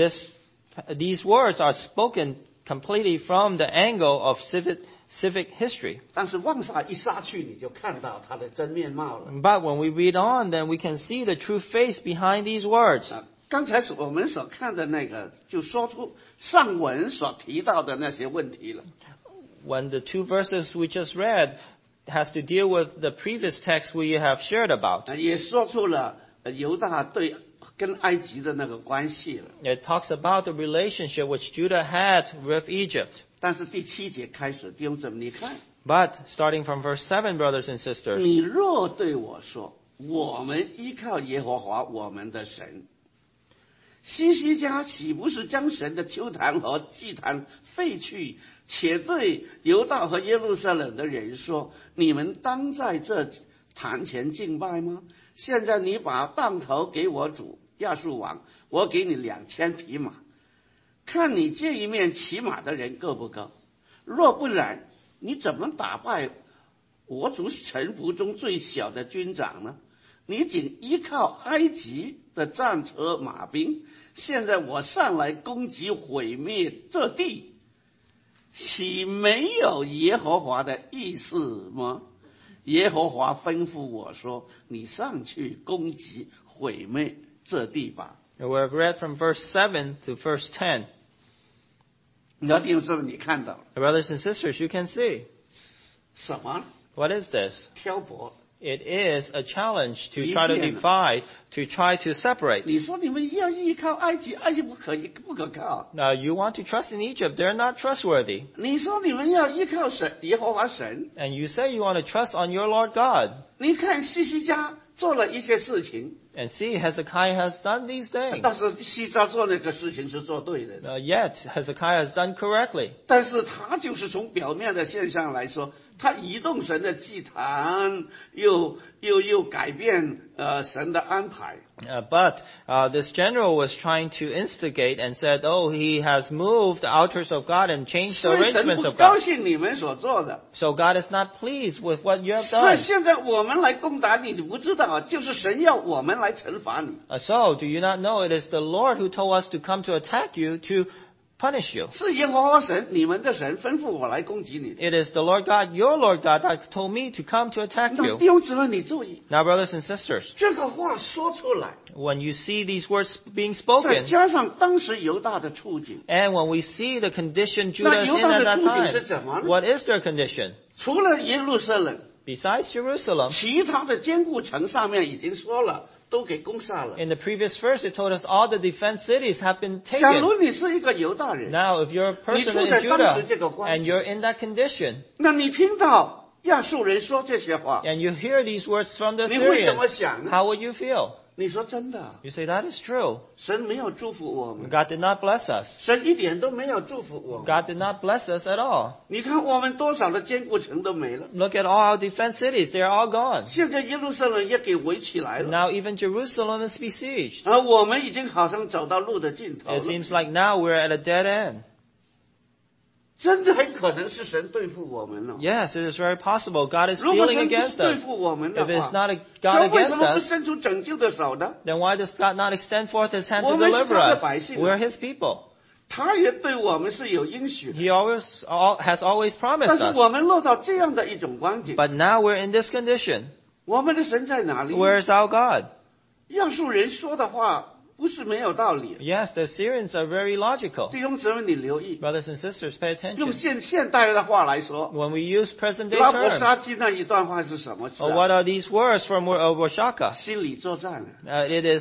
these words are spoken completely from the angle of civic history. 但是往下一杀去，你就看到他的真面貌了。 But when we read on, then we can see the true face behind these words. 刚才是我们所看的那个，就说出上文所提到的那些问题了。 When the two verses we just read has to deal with the previous text we have shared about. 也说出了犹大对跟埃及的那个关系了。 It talks about the relationship which Judah had with Egypt. 但是第7节开始，弟兄姊妹，你看， But starting from verse 7, brothers and sisters, 你若对我说，我们依靠耶和华我们的神，西西家岂不是将神的丘坛和祭坛废去，且对犹大和耶路撒冷的人说，你们当在这坛前敬拜吗？现在你把当头给我主亚述王，我给你2000匹马，看你这一面骑马的人够不够？若不然，你怎么打败我主臣仆中最小的军长呢？你仅依靠埃及的战车马兵，现在我上来攻击毁灭这地，岂没有耶和华的意思吗？耶和华吩咐我说，你上去攻击毁灭这地吧。 we have read from verse 7 to verse 10. 你要听说你看到了 Brothers and sisters, you can see. 什么？ What is this? 挑拨。 It is a challenge to try to divide, to try to separate. 你说你们要依靠埃及，埃及不可靠。 Now, you want to trust in Egypt, they're not trustworthy. 你说你们要依靠神，耶和华神。 And you say you want to trust on your Lord God. 你看西西家做了一些事情， And see, Hezekiah has done these things. 但是西家做那个事情是做对的。 Yet, Hezekiah has done correctly. 但是他就是从表面的现象来说，他移动神的祭坛，又改变神的安排。 But this general was trying to instigate and said, oh, he has moved the altars of God and changed the 所以神 arrangements 不 of 高 God. 兴你们所做的。 So God is not pleased with what you have 所以 done. 现在我们来攻打你，你不知道，就是神要我们来惩罚你。 So, do you not know it is the Lord who told us to come to attack you, to punish you? 是耶和华神，你们的神吩咐我来攻击你。 It is the Lord God, your Lord God, that told me to come to attack 那 you. 弟兄姊妹，你注意 Now, brothers and sisters, 这个话说出来， when you see these words being 再 spoken, 加上当时犹大的处境， and when we see the condition Judah is in at that 那犹大的处境是怎么呢？ time, what is their condition? 除了耶路撒冷， Besides Jerusalem, 其他的坚固城上面已经说了，都给攻下了。 in the previous verse, it told us all the defense cities have been 假 taken. 如你是一个犹大人， Now, if you're a person 你住 in 在当时这个 Judah 关境， and you're in that condition, 那你听到亚述人说这些话， and you hear these words from the 你会怎么 Syrians, 想呢？ how would you feel? 你说真的， You say, that is true. 神没有祝福我们， God did not bless us. 神一点都没有祝福我们。 God did not bless us at all. 你看我们多少的坚固城都没了， Look at all our defense cities. They are all gone. 现在耶路撒冷也给围起来了， Now even Jerusalem is besieged. 而我们已经好像走到路的尽头 It 了。 seems like now we're at a dead end. 真的很可能是神对付我们了。 Yes, it is very possible God is 如果 dealing 神不是 against 对 us. 付我们的 If it's 话， not a 他 God 为什 against 么不 us, 伸出拯救的手呢？ then why does God not extend forth His hand to 我们是 deliver 他的 us? 百姓啊。 We're His people. 他也对我们是有应许的， He has always 但 promised 是 us. 我们落到这样的一种光景， But now we're in this condition. 我们的神在哪里？ Where is our God? 亚述人说的话不是没有道理。 Yes, the Syrians are very logical. 弟兄姊妹，你留意， Brothers and sisters, pay 用 attention. 现代的话来说， When we use present day 拉伯 terms, 沙基那一段话是什么事 what 啊？ are these words from Washaka? 心理作战啊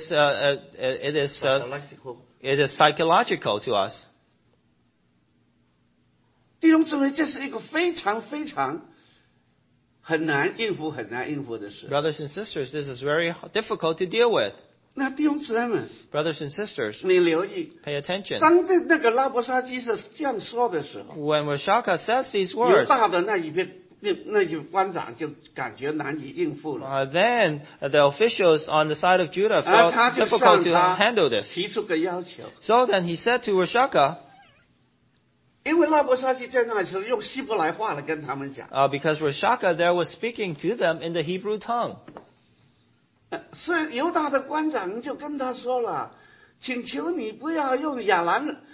It is psychological to us. 弟兄姊妹，这是一个非常非常很难应付的事。 Brothers and sisters, this is very difficult to deal with. 那弟兄姊妹们， Brothers and sisters, 你留意， pay attention. 当那个拉伯沙基是这样说的时候， When Rashaka says these 犹 words, 大的那群官长就感觉难以应付了， then the officials on the side of Judah 他 felt 就 difficult 向 to 他 handle this. 提出个要求， So then he said to Rashaka, 因为拉伯沙基在那时候用希伯来话来跟他们讲， because Rashaka there was speaking to them in the Hebrew tongue. 所以犹大的官长就跟他说了，请求你不要用亚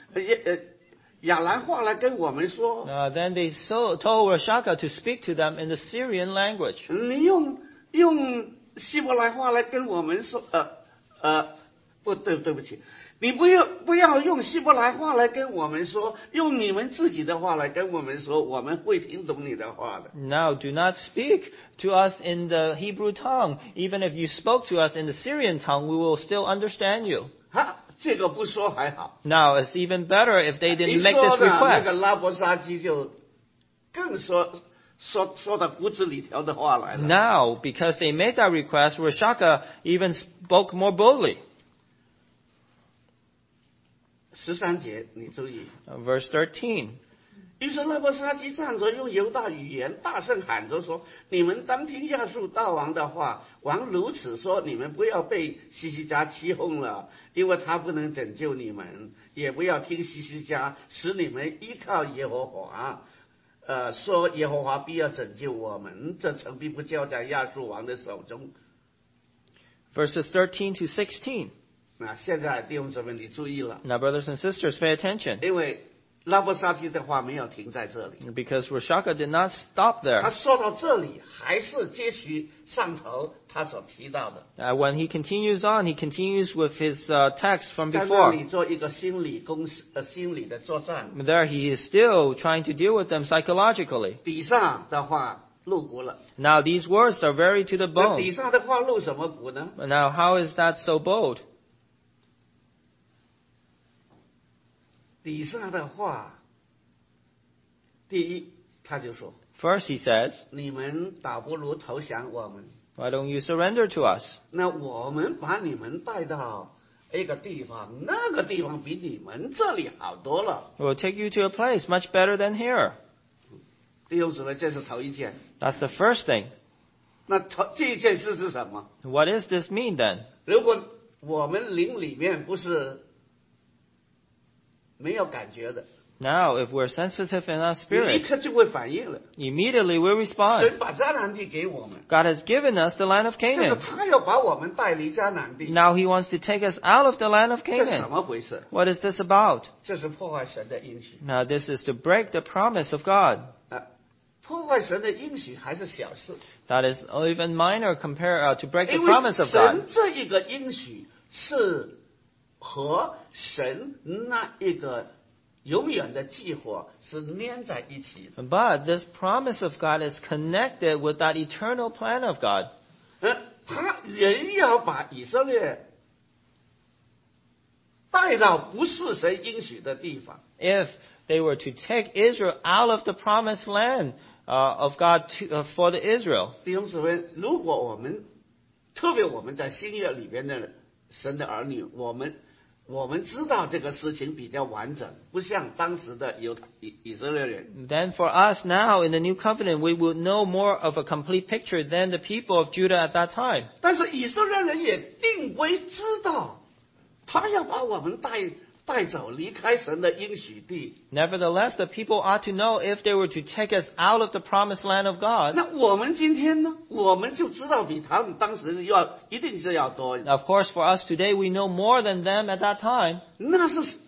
兰话来跟我们说， Then they told Rashaka to speak to them in the Syrian language. 你用希伯来话来跟我们说，对不起，你不要用希伯来话来跟我们说，用你们自己的话来跟我们说，我们会听懂你的话的。 Now, do not speak to us in the Hebrew tongue. Even if you spoke to us in the Syrian tongue, we will still understand you. 哈，这个不说还好， Now, it's even better if they 一 didn't make 说 this 呢，那个 request. 拉伯沙基就更说到骨子里条的话来了。 Now, because they made that request, Rashaka even spoke more boldly. 13节，你注意。 Verse 13. 于是拉伯沙基站着，用犹大语言大声喊着说：“你们当听亚述大王的话。王如此说，你们不要被西西家欺哄了，因为他不能拯救你们；也不要听西西家使你们依靠耶和华。说耶和华必要拯救我们，这城必不交在亚述王的手中。” Verses 13 to 16. 那现在弟兄姊妹，你注意了， Now, brothers and sisters, pay attention. 因为拉伯沙基的话没有停在这里。 Because Rashaka did not stop 他 there. 说到这里，还是接续上头他所提到的， When he continues on, he continues with his text from 在那 before. 里做一个心理的作战。 There he is still trying to deal with them psychologically. 底上的话露骨了， Now, these words are very to the 那底 bone. 上的话露什么骨呢？ Now, how is that so bold? 底上的话，第一，他就说： First, he says, 你们倒不如投降我们， why don't you surrender to us? 那我们把你们带到一个地方，那个地方比你们这里好多了。 We'll take you to a place much better than here. 弟兄姊妹，这是头一件。 That's the first thing. 那这一件事是什么？ What does this mean then? 如果我们灵里面不是没有感觉的， Now, if we're sensitive in our 你立 spirit, 刻就会反应了。 immediately we respond. 神把迦南地给我们， God has given us the land of 现在 Canaan. 他要把我们带离迦南地， Now he wants to take us out of the land of 这什 Canaan. 么回事？ What is this about? 这是破坏神的应许。 Now, this is to break the promise of God. 破坏神的应许还是小事， That is even minor to break the 因为 promise of 神 God. 这一个应许是和神那一个永远的计划是连在一起的。 But this promise of God is connected with that eternal plan of God. 他人要把以色列带到不是神应许的地方， If they were to take Israel out of the promised land of God for the Israel, 弟兄姊妹，如果我们特别我们在新约里边的神的儿女，我们知道这个事情比较完整，不像当时的以色列人。 then for us now in the new covenant, we will know more of a complete picture than the people of Judah at that time. 但是以色列人也定规知道，他要把我们带走，离开神的应许地。 Nevertheless, the people ought to know if they were to take us out of the promised land of God. 那我们今天呢？我们就知道比他们当时一定是要多。 Of course, for us today, we know more than them at that time. 那是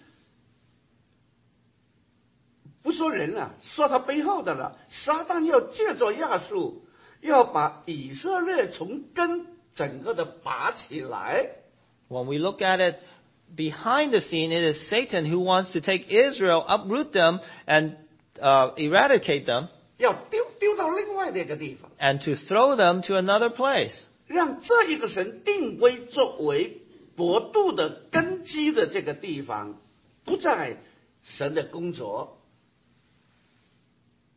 不说人了，说他背后的了。撒旦要借着亚述，要把以色列从根整个的拔起来。 When we look at it behind the scene, it is Satan who wants to take Israel, uproot them, and eradicate them, 要丢到另外的一个地方， and to throw them to another place. 让这一个神定规作为国度的根基的这个地方，不在神的工作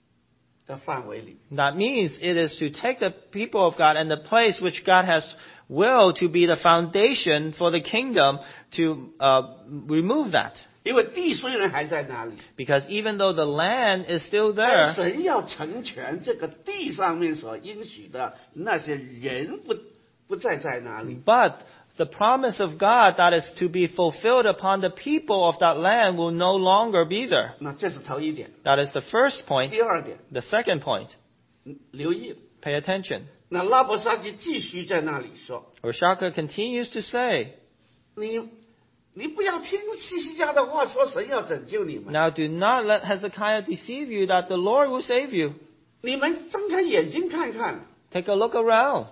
的范围里。 That means it is to take the people of God and the place which God has will to be the foundation for the kingdom to remove that. 因为地虽然还在那里， Because even though the land is still 但 there, 神要成全这个地上面所应许的那些人不再在那里。 but the promise of God that is to be fulfilled upon the people of that land will no longer be there. 那这是头一点。 That is the first point. 第二点， The second point, 留意， pay attention. 那拉伯沙基继续在那里说 Rashaka continues to say, 你不要听希西家的话，说神要拯救你们。 Now do not let Hezekiah deceive you that the Lord will save you. 你们睁开眼睛看看， Take a look around.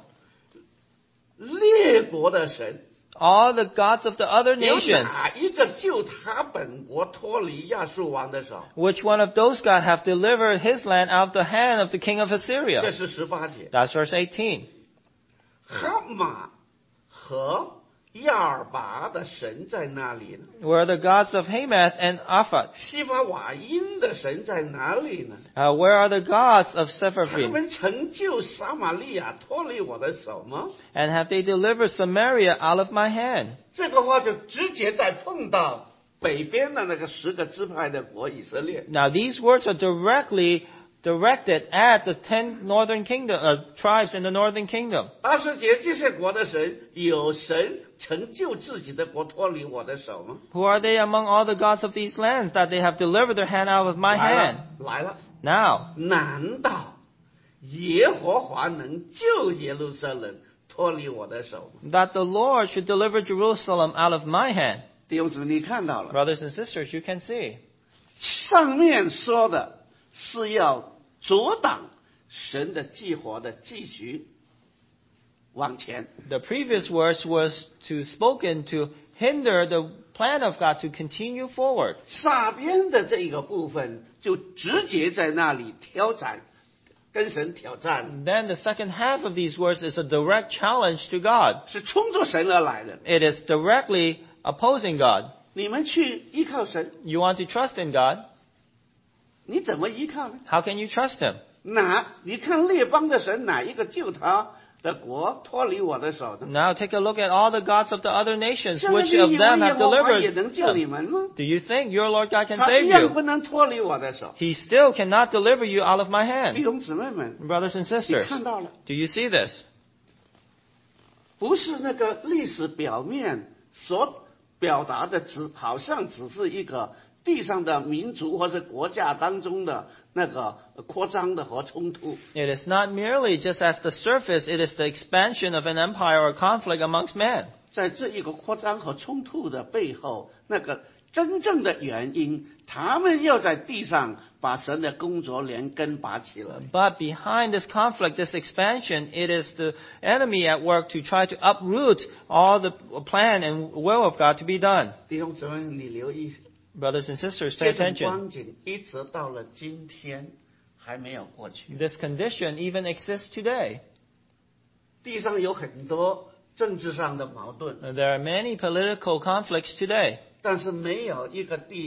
列国的神 All the gods of the other 有 nations, 哪一个救他本国脱离亚述王的手？ which one of those gods have delivered his land out of the hand of the king of 这 Assyria? 是18节。 That's verse 18. 哈马和亚尔拔的神在那里呢？ Where are the gods of Hamath and Aphat? 西法瓦因的神在哪里呢？ Where are the gods of 他 Sepharvaim? 们成就撒玛利亚脱离我的手吗？ And have they delivered Samaria out of my hand? 这个话就直接在碰到北边的那个10个支派的国以色列。 Now these words are directly directed at the 10 northern tribes in the northern kingdom. 20节，这些国的神有神成就自己的国脱离我的手吗？ Who are they among all the gods of these lands that they have delivered their hand out of my 来 hand? 了，来了。 Now, 难道耶和华能救耶路撒冷脱离我的手吗？ that the Lord should deliver Jerusalem out of my hand. 弟兄姊妹，你看到了， Brothers and sisters, you can see. 上面说的是要阻挡神的计划的继续往前， The previous verse was spoken to hinder the plan of God to continue forward. 下边的这个部分就直接在那里挑战，跟神挑战， Then the second half of these words is a direct challenge to God. 是冲着神而来的。 It is directly opposing God. 你们去依靠神， You want to trust in God? 你怎么依靠呢？ How can you trust Him? 你看列邦的神哪一个救他的国脱离我的手呢？ Now take a look at all the gods of the other nations. 现在 Which 你 of 以为 them 耶 have 和华也 delivered 能救你 them? 们吗？ Do you think your Lord God can 他 save 一样 you? 不能脱离我的手。 He still cannot deliver you out of my 弟 hand. 兄姊妹们， Brothers and 你 sisters, 看到了， do you see this? 不是那个历史表面所表达的好像只是一个地上的民族或者国家当中的那个扩张的和冲突。 It is not merely just as the surface, it is the expansion of an empire or conflict amongst men. 在这一个扩张和冲突的背后，那个真正的原因，他们要在地上把神的工作连根拔起来。 But behind this conflict, this expansion, it is the enemy at work to try to uproot all the plan and will of God to be done. 弟兄姊妹，你留意， Brothers and sisters, 这 pay 种 attention. 光景一直到了今天还没有过去。 This condition even exists today. 地上有很多政治上的矛盾， There are many political conflicts today. 但是没有一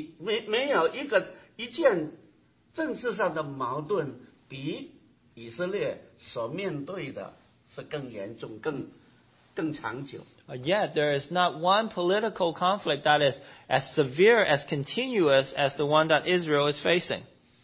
件政治上的矛盾比以色列所面对的是更严重、更长久。 Yet there is not one political conflict that is as severe, as continuous as the one that Israel is facing.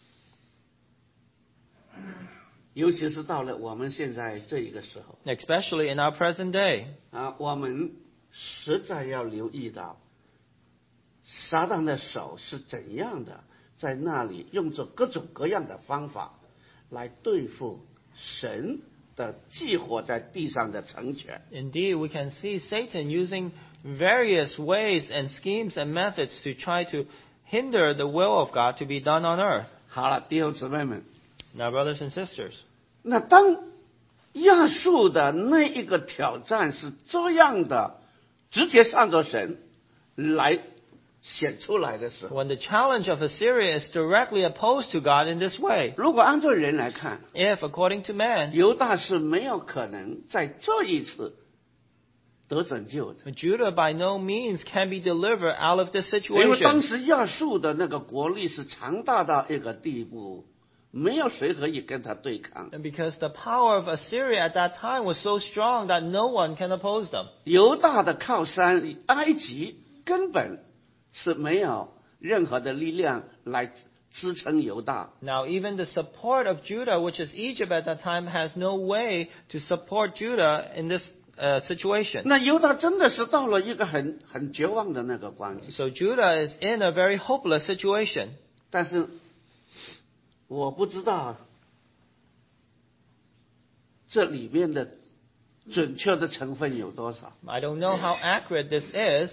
尤其是到了我们现在这一个时候 Especially in our present day. 啊，我们实在要留意到，撒旦的手是怎样的，在那里用着各种各样的方法来对付神的计划在地上的成全。 Indeed, we can see Satan using various ways and schemes and methods to try to hinder the will of God to be done on earth. 好了，弟兄姊妹们， Now, brothers and sisters, 那当亚述的那一个挑战是这样的，直接向着神来显出来的时候， when the challenge of Assyria is directly opposed to God in this way, 如果按照人来看， if, according to man, 犹大是没有可能在这一次得拯救的， Judah by no means can be delivered out of this 因为当 situation. 时亚述的那个国力是强大到一个地步， 没有谁可以跟他对抗。 And because the power of Assyria at that time was so strong that no one can oppose them. 犹大的靠山埃及根本是没有任何的力量来支撑犹大。 Now, even the support of Judah, which is Egypt at that time, has no way to support Judah in this situation. 那犹大真的是到了一个很绝望的那个光景。 So Judah is in a very hopeless situation. 但是我不知道这里面的准确的成分有多少。 I don't know how accurate this is,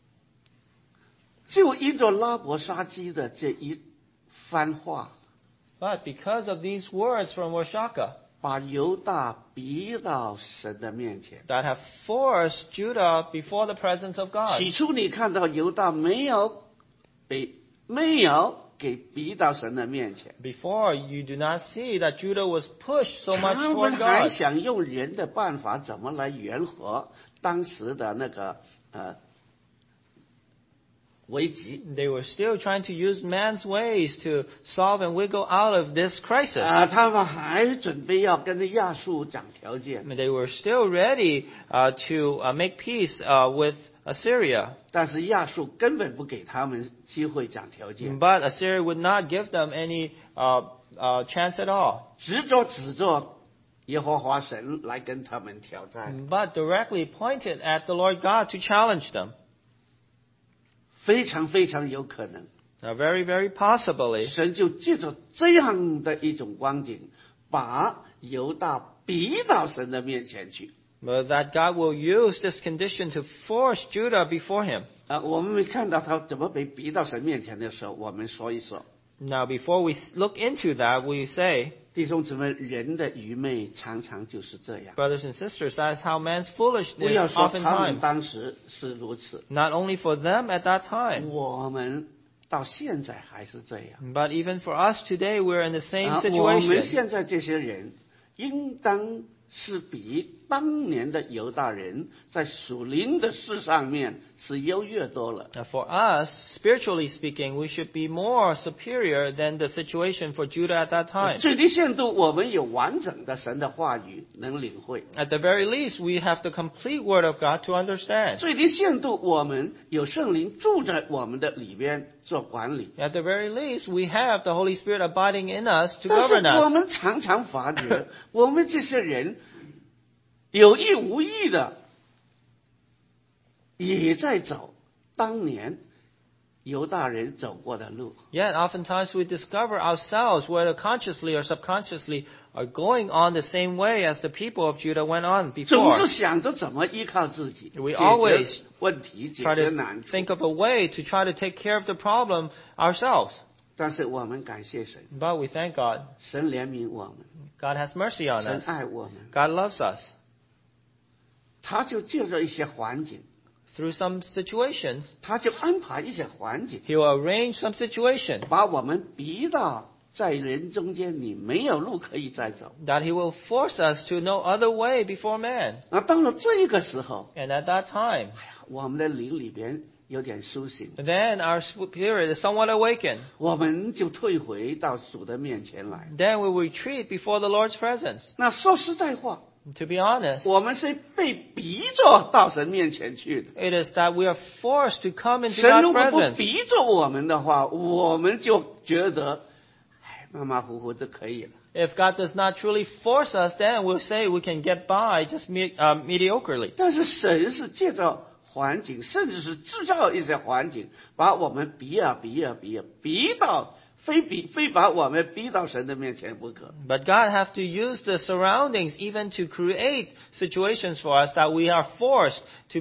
就因着拉伯沙基的这一番话， but because of these words from Rashaka 把犹大逼到神的面前。 that have forced Judah before the presence of God. 起初你看到犹大没有给逼到神的面前， Before, you do not see that Judah was pushed so much 他 toward 们还 God. 想用人的办法怎么来圆合当时的那个危机。 They were still trying to use man's ways to solve and wiggle out of this crisis. 他们还准备要跟亚述讲条件， They were still ready to make peace with Assyria. 但是亚述根本不给他们机会讲条件， But Assyria would not give them any chance at all, 指着耶和华神来跟他们挑战， but directly pointed at the Lord God to challenge them. 非常非常有可能， Now, very, very possibly, 神就借着这样的一种光景，把犹大逼到神的面前去。 but that God will use this condition to force Judah before him. 我们没看到他怎么被逼到神面前的时候，我们说一说， Now, before we look into that, we say, 弟兄姊妹，人的愚昧常常就是这样。 brothers and sisters, that is how man's 不 foolishness 要说他们 oftentimes. 当时是如此， Not only for them at that time, 我们到现在还是这样。 but even for us today, we're in the same 我们 situation. 现在这些人，应当是比当年的犹大人在属灵的事上面是优越多了。 Now, for us, spiritually speaking, we should be more superior than the situation for Judah at that time. 最低限度，我们有完整的神的话语能领会； At the very least, we have the complete Word of God to understand. 最低限度，我们有圣灵住在我们的里边做管理。 At the very least, we have the Holy Spirit abiding in us to 但是 govern 我 us. 们常常发觉，我们这些人有意无意的也在走当年犹大人走过的路。 Yet, oftentimes we discover ourselves, whether consciously or subconsciously, are going on the same way as the people of Judah went on 总 before. 是想着怎么依靠自己， We 解 always 决问题，解 Try 决 to 难处。 think of a way to try to take care of the problem ourselves. 但是我们感谢神， But we thank God. 神怜悯我们， God has mercy on 神 us. 爱我们， God loves us. 他就借着一些环境， Through some situations, 他就安排一些环境， He will arrange some situation 把我们逼到在人中间，你没有路可以再走。 that He will force us to no other way before man. 到了这个时候， And at that time, 我们的灵里边有点苏醒， then our spirit is somewhat awakened. 我们就退回到主的面前来。 Then we retreat before the Lord's presence. 那说实在话， To be honest, 我们是被逼着到神面前去的。 it is that we are forced to come into 神 God's 如果不 presence. 逼着我们的话，我们就觉得，马马虎虎就可以了。 If God does not truly force us, then we'll say we can get by just mediocrely. 但是神是借着环境，甚至是制造一些环境，把我们逼到非把我们逼到神的面前不可。 But God have to use the surroundings even to create situations for us that we are forced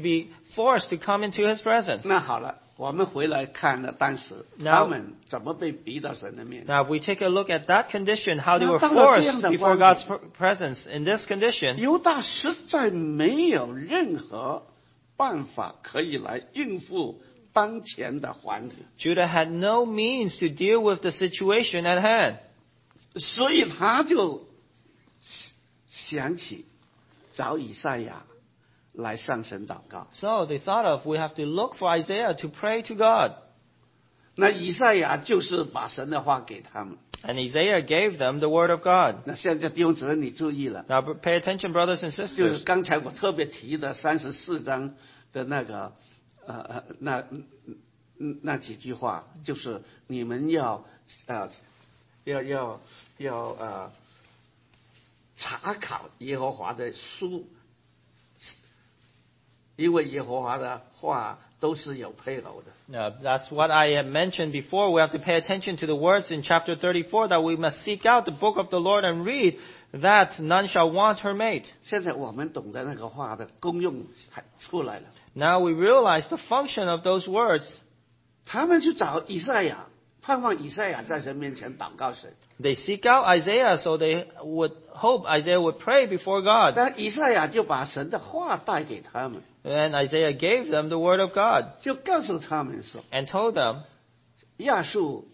to come into His presence. 那好了，我们回来看了当时 Now- 他们怎么被逼到神的面前。 Now, if we take a look at that condition, how they were 那到了这样 forced 的 before 光 God's 景， presence in this condition, 犹大实在没有任何办法可以来应付当前的环境， Judah had no means to deal with the situation at hand. 所以他就想起找以赛亚来上神祷告。 So they thought of, we have to look for Isaiah to pray to God. 那以赛亚就是把神的话给他们， And Isaiah gave them the word of God. 那现在弟兄姊妹你注意了， Now pay attention, brothers and 就是 sisters. 刚才我特别提的34章的那个那几句话，就是你们要查考耶和华的书，因为耶和华的话都是有配偶的。 Now, that's what I have mentioned before. We have to pay attention to the words in chapter 34 that we must seek out the book of the Lord and read that none shall want her mate. 现在我们懂得那个话的功用还出来了。 Now we realize the function of those words. 他们去找以赛亚，盼望以赛亚在神面前祷告神。 They seek out Isaiah so they would hope Isaiah would pray before God. 但以赛亚就把神的话带给他们， And Isaiah gave them the word of God 就告诉他们说， and told them, 亚述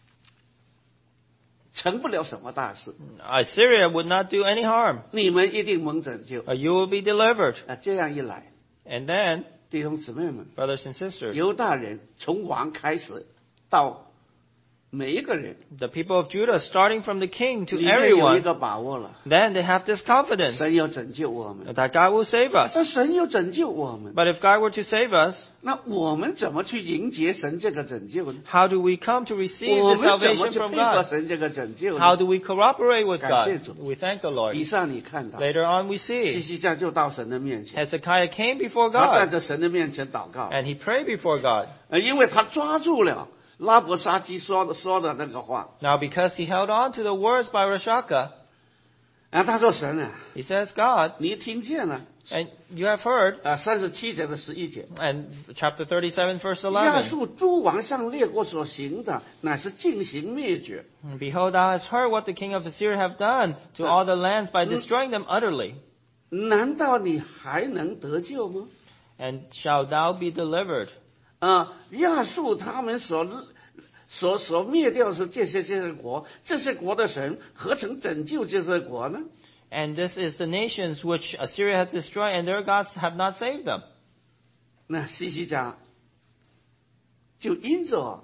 成不了什么大事， Assyria would not do any harm. 你们一定蒙拯救。 You will be delivered. 这样一来， And then, 弟兄姊妹们， brothers and sisters, 犹大人从王开始到每一个人， the people of Judah, starting from the king to 里面有一 everyone, 个把握了， then they have this confidence 神要拯救我们。 that God will save us. 那神要拯救我们， But if God were to save us, 那我们怎么去迎接神这个拯救呢？ how do we come to receive 我 the 们怎么 salvation 去 from 配合 God? 神这个拯救 How 呢？ do we cooperate with 感 God? 谢主。 We thank the Lord. 以上你看到， Later on we 西 see 西家就到神的面前， Hezekiah came before 他站 God 在神的面前祷告， and he prayed before God. 因为他抓住了拉伯沙基说的那个话， Now because he held on to the words by Rashaka, 他说神啊， he says, God, 你听见了 and you have heard, ，37节的11节， and chapter 37 verse 亚 11, 述诸王向列国所行的，乃是进行灭绝。 Behold, thou hast heard what the king of Assyria have done to all the lands by destroying them utterly. 难道你还能得救吗？ And shalt thou be delivered? 亚述他们所灭掉是这些国，这些国的神何曾拯救这些国呢？ And this is the nations which Assyria has destroyed, and their gods have not saved them. 那西西家就因着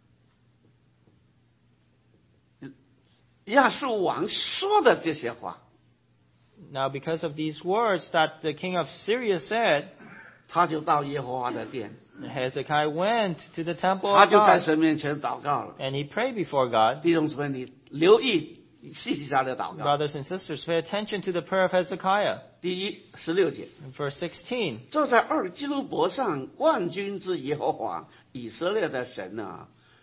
亚述王说的这些话， Now because of these words that the king of Syria said, 他就到耶和华的殿， Hezekiah went to the temple 他 of 就在 God, 神面前祷告了。 and he prayed before God. 弟兄姊妹，你留意西西家的祷告。 Brothers and sisters, pay attention to the prayer of Hezekiah. 第一16节， In verse 16, 坐在二基路伯上，万军之耶和华以色列的神啊，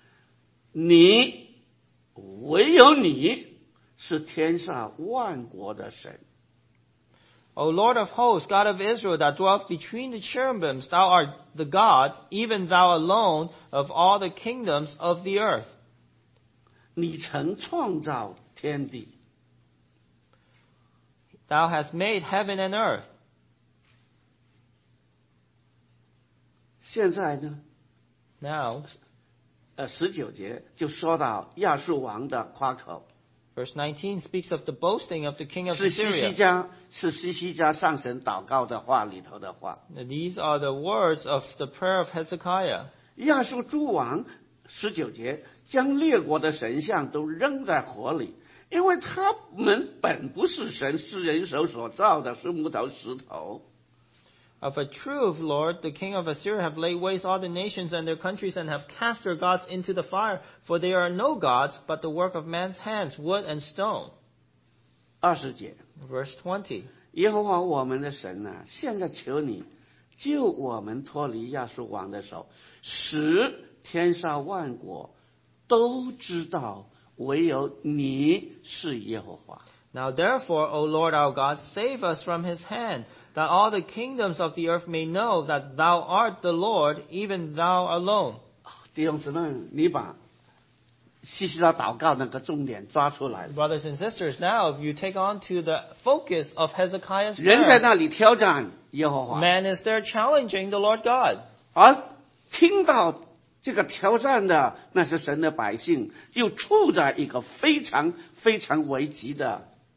唯有你是天下万国的神。 O Lord of hosts, God of Israel, that dwelleth between the cherubims, thou art the God, even thou alone, of all the kingdoms of the earth. 你曾创造天地， Thou hast made heaven and earth. 现在呢 Now, ，19节就说到亚述王的夸口， verse 19 speaks of the boasting of the king of 是西西 Assyria. 家上神祷告的话里头的话。 These are the words of the prayer of Hezekiah. 亚述诸王19节将列国的神像都扔在火里，因为他们本不是神，是人手所造的，是木头石头。 Of a truth, Lord, the king of Assyria have laid waste all the nations and their countries and have cast their gods into the fire, for they are no gods, but the work of man's hands, wood and stone. 20节， Verse 20. 耶和华我们的神啊，现在求你救我们脱离亚述王的手，使天下万国都知道唯有你是耶和华。 Now therefore, O Lord our God, save us from his hand, that all the kingdoms of the earth may know that thou art the Lord, even thou alone. 弟兄姊妹，你把西西家祷告那个重点抓出来了。 Brothers and sisters, now if you take on to the focus of Hezekiah's 人在 prayer, 那里挑战耶和华， man is there challenging the Lord God. 而听到这个挑战的那些神的百姓，又处在一个非常非常危急的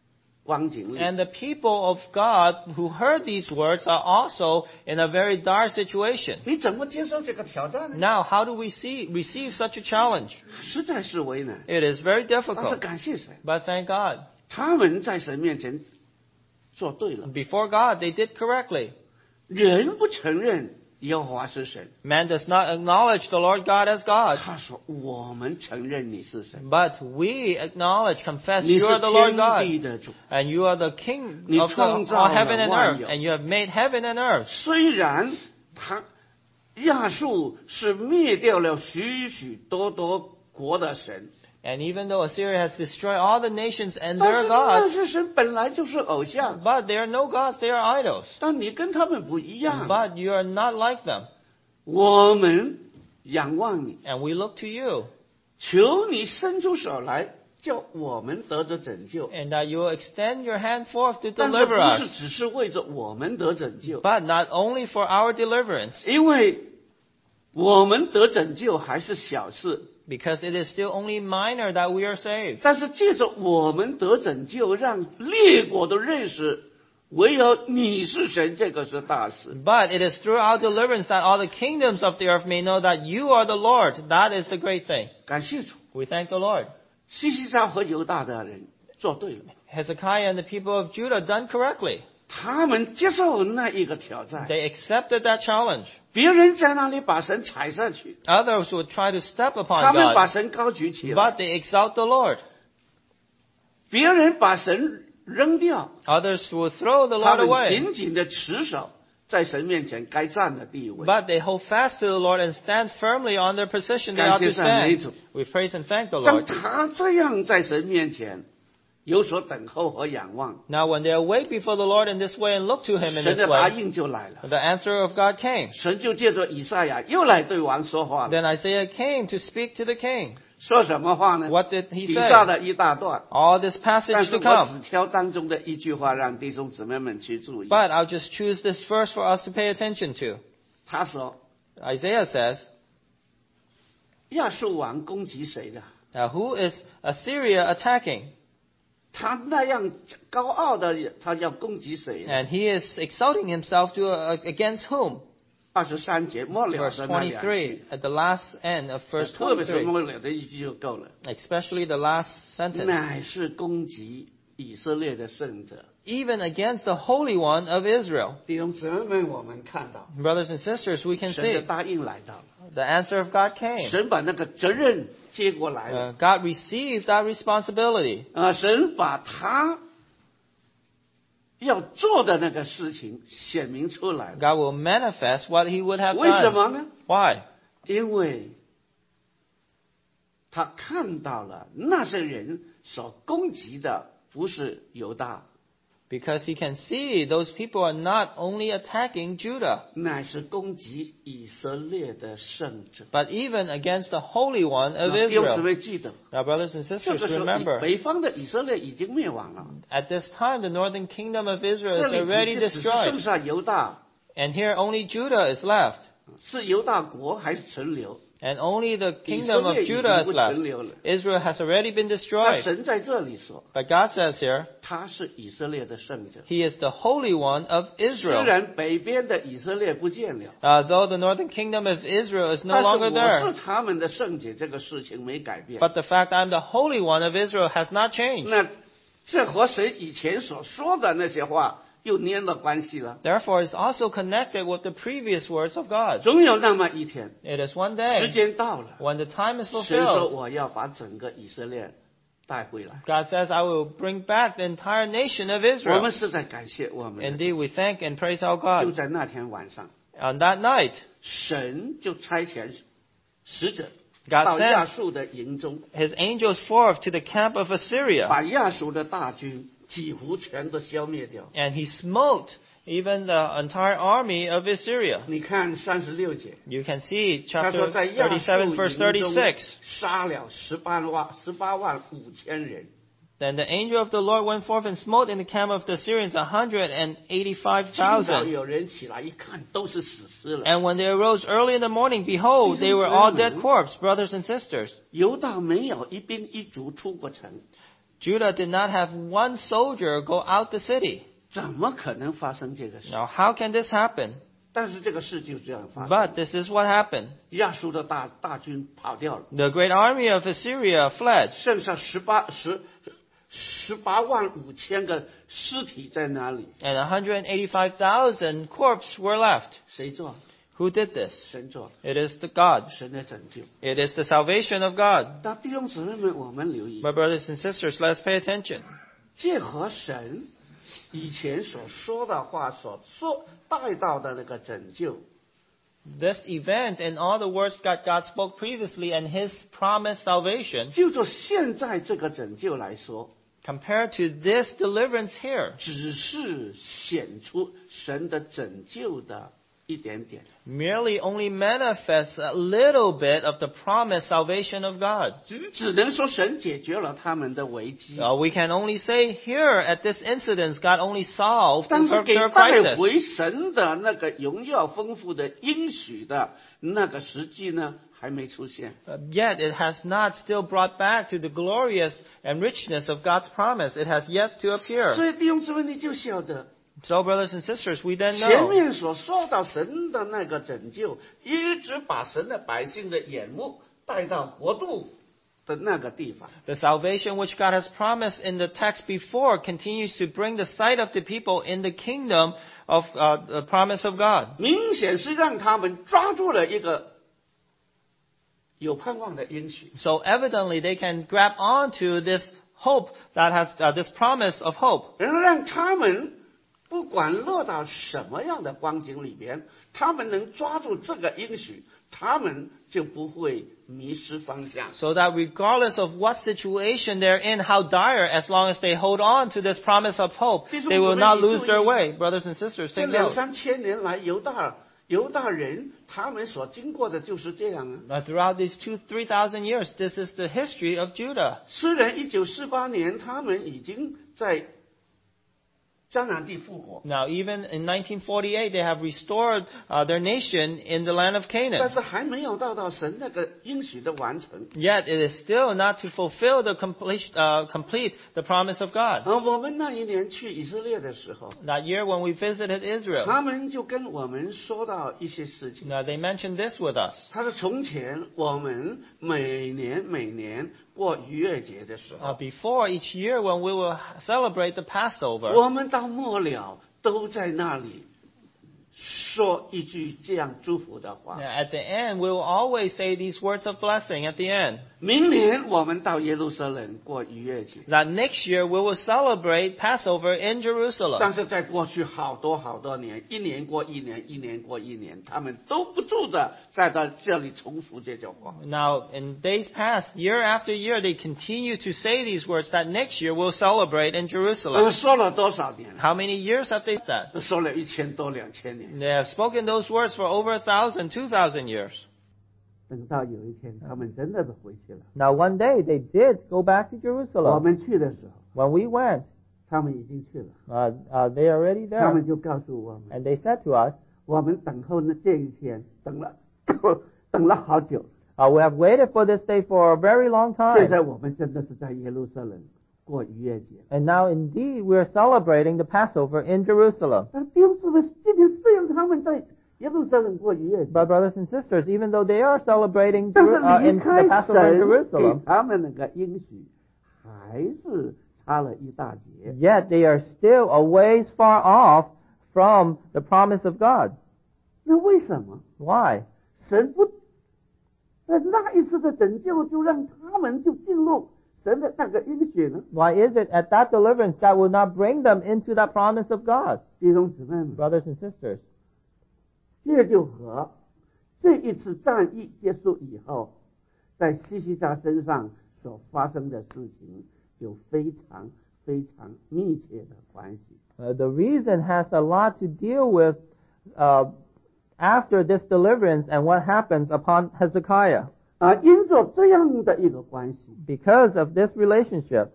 光景里。 And the people of God who heard these words are also in a very dire situation. 你怎么接受这个挑战呢？ Now, how do we receive such a challenge? 实在是为难。 It is very 但是 difficult. 感谢神， But thank God. 他们在神面前做对了。 Before God, they did correctly. 人不承认耶和华是神， Man does not acknowledge the Lord God as God. 他说我们承认你是神， But we acknowledge, confess 你 you 是 are the Lord 天地 God. 的主。 And you are the King 你 of 创 the, 造 all 了 heaven and 万 earth. 有。 And you have made heaven and earth. 虽然亚述是灭掉了许许多多国的神， And even though Assyria has destroyed all the nations and 但 their 是那 gods, 些神本来就是偶像， but they are no gods, they are idols. 但你跟他们不一样。 But you are not like them. 我们仰望你， And we look to you. 求你伸出手来，叫我们得着拯救。 And that you will extend your hand forth to 但是 deliver 不是 us. 只是为着我们得拯救， But not only for our deliverance, 因为我们得拯救还是小事， because it is still only minor that we are saved. 但是借着我们得拯救，让列国都认识唯有你是神，这个是大事。 But it is through our deliverance that all the kingdoms of the earth may know that you are the Lord. That is the great thing. 感谢主， We thank the Lord. 西西家和犹大的人做对了， Hezekiah and the people of Judah done correctly. 他们接受那一个挑战。 They accepted that challenge. 别人在那里把神踩下去， Others would try to step 他 upon 们把 God, 神高举起来； but they exalt the Lord. 别人把神扔掉， Others would throw the 他 Lord 们 away. 紧紧的持守在神面前该站的地位。 But they hold fast to the Lord and stand firmly on their position they 感 ought 谢 to 赞美 stand. 主。 We praise and thank the 当 Lord. 他这样在神面前有所等候和仰望， Now when they awake before the Lord in this way and look to Him in 神 this 的答 way, 应就来了。 the answer of God came. 神就借着以赛亚又来对王说话了， Then Isaiah came to speak to the king. 说什么话呢？ What did he 底下 say? 的一大段， All this 但 passage 是 to 我 come. 只挑当中的一句话，让弟兄姊妹们去注意。 But I'll just choose this verse for us to pay attention to. 他说 Isaiah says, 亚述王攻击谁的？ Now who is Assyria attacking? 他那样高傲的，他要攻击谁呢？ And he is exalting himself to against whom? 23节末了 Verse 的那两句 23, at the last end of verse 特别是 23, 末了的一句就够了。 especially the last sentence. 乃是攻击以色列的圣者。 Even against the Holy One of Israel. 弟兄姊妹们，我们看到 Brothers and sisters, we can 神的 see 答应来到了， the answer of God came. 神把那个责任接过来了。 God received that responsibility. 神把他要做的那个事情显明出来了。 God will manifest what he would have 为什 done. 么呢？ Why? 因为他看到了那些人所攻击的不是犹大， Because he can see those people are not only attacking Judah, 乃是攻击以色列的圣者。 but even against the Holy One of 弟兄姊 Israel. 妹记得， Now, brothers and 这 sisters, 个时候 remember, 北方的以色列已经灭亡了， at this time, the northern kingdom of Israel 这 is 里 already 只剩 destroyed. 下犹大， And here only Judah is left. 是犹大国还是存留？ And only the 以色 kingdom of 列已经 Judah is 不 left. 存留了。 Israel has already been 那 destroyed. 神在这里说， But God says here, 他是以色列的圣者。 He is the Holy One of 虽 Israel. 然北边的以色列不见了， Though the northern kingdom of Israel is no 但是 longer 我 there. 是他们的圣者，这个事情没改变。 But the fact I'm the Holy One of Israel has not changed. 那这和神以前所说的那些话又粘了关系了。 Therefore, it's also connected with the previous words of God. 总有那么一天， It is one 时 day 间到了， when the time is 神说 fulfilled. 我要把整个以色列带回来。 God says, I will bring back the entire nation of 我 Israel. 们是在感谢我们的， Indeed, we thank and praise our 就 God. 在那天晚上， On that night, 神就差遣使者 God 到亚 sent 述的营中， his angels forth to the camp of Assyria, 把亚述的大军几乎全都消灭掉。 and he smote even the entire army of Assyria. 你看36节， You can see 他说 chapter 在亚述 37, verse 营中 36. 杀了18万5千人。 Then the angel of the Lord went forth and smote in the camp of the Syrians 清早 185,000. 有人起来一看，都是死尸了。 And when they arose early in the morning, behold, they were all dead corpses, brothers and sisters. 犹大没有一兵一卒出过城， Judah did not have one soldier go out the city. 怎么可能发生这个事？ Now, how can this happen? 但是这个事就这样发生。 But this is what happened. 亚述的大军跑掉了， The great army of Assyria fled, 剩下18万5千个尸体在哪里？ and 185,000 corpses were left. 谁做？ Who did this? 神做的， It is the God. 神的拯救。 It is the salvation of God. 那弟兄姊妹们，我们留意， My brothers and sisters, let's pay attention. 这和神以前所说的话所带到的那个拯救， This event and all the words that God spoke previously and His promised salvation, 就做现在这个拯救来说， compared to this deliverance here, 只是显出神的拯救的一点点。 merely only manifests a little bit of the promised salvation of God. 只能说神解决了他们的危机， We can only say here at this incident, God only solved 但是给 their 带 crisis. 回神的那个荣耀丰富的应许的那个时机呢，还没出现。 Yet it has not still brought back to the glorious and richness of God's promise. It has yet to appear. 所以弟兄姊妹，你就晓得 So, brothers and sisters, we then 前 know 面所说到神的那个拯救，一直把神的百姓的眼目带到国度的那个地方。 the salvation which God has promised in the text before continues to bring the sight of the people in the kingdom of the promise of God. 明显是让他们抓住了一个有盼望的应许。 So evidently they can grab onto this hope that has this promise of hope. 然后让他们不管落到什么样的光景里边，他们能抓住这个应许，他们就不会迷失方向。 So that regardless of what situation they're in, how dire, as long as they hold on to this promise of hope, they will not lose their way. Brothers and sisters, 这 take 两 note. 三千年来，犹大人他们所经过的就是这样啊。 Throughout these 3,000 years, this is the history of Judah. 虽然1948年他们已经在迦南地复国， Now, even in 1948, they have restored their nation in the land of 但 Canaan. 是还没有到神那个应许的完成。 Yet, it is still not to fulfill the complete the promise of God. 我们那一年去以色列的时候， That year when we visited Israel, 他们就跟我们说到一些事情。 now they mentioned this with us. 他说：“从前我们每年过逾越节的时候， Before each year when we will celebrate the Passover, 我们到末了都在那里说一句这样祝福的话。 at the end, we will always say these words of blessing at the end. 明年我们到耶路撒冷过逾越节， That next year we will celebrate Passover in 但 Jerusalem. 是在过去好多年，一年过一年，一年过一年，他们都不住的在这里重复这句话。 Now, in days past, year after year, they continue to say these words that next year we'll celebrate in Jerusalem. 说了多少年？ How many years have they said that? 说了1000多2000年。 They have spoken those words for over 1,000, 2,000 years. 等到有一天，他们真的是回去了。 Now, one day they did go back to 我 Jerusalem. 们去的时候， When we went, 他们已经去了， they are already 他们 there. 就告诉我们， And they said to us, 我们等候这一天，等了好久。 we have waited for this day for a very long 现在 time. 我们真的是在耶路撒冷过逾越节。 And now, indeed, we are celebrating the Passover in Jerusalem. 但弟兄姊妹，今天虽然他们在耶路撒冷过逾越节， But brothers and sisters, even though they are celebrating 但是 in 离 the 开 Passover in 神 Jerusalem, 给他们那个应许，还是差了一大截。 yet they are still a ways far off from the promise of God. 那为什么 Why? 神不在那一次的拯救就让他们就进入神的那个应许呢？ Why is it at that deliverance God will not bring them into that promise of God? 弟兄姊妹们， Brothers and sisters, 这就和这一次战役结束以后，在西西家身上所发生的事情有非常密切的关系。 the reason has a lot to deal with after this deliverance and what happens upon Hezekiah. 因着这样的一个关系， Because of this relationship,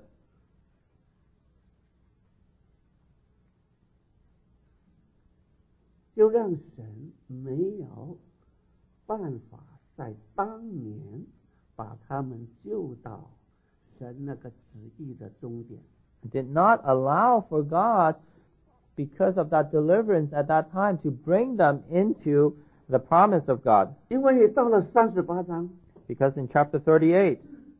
就让神没有办法在当年把他们救到神那个旨意的终点。 did not allow for God, because of that deliverance at that time, to bring them into the promise of God. 因为到了38章， Because in chapter 38,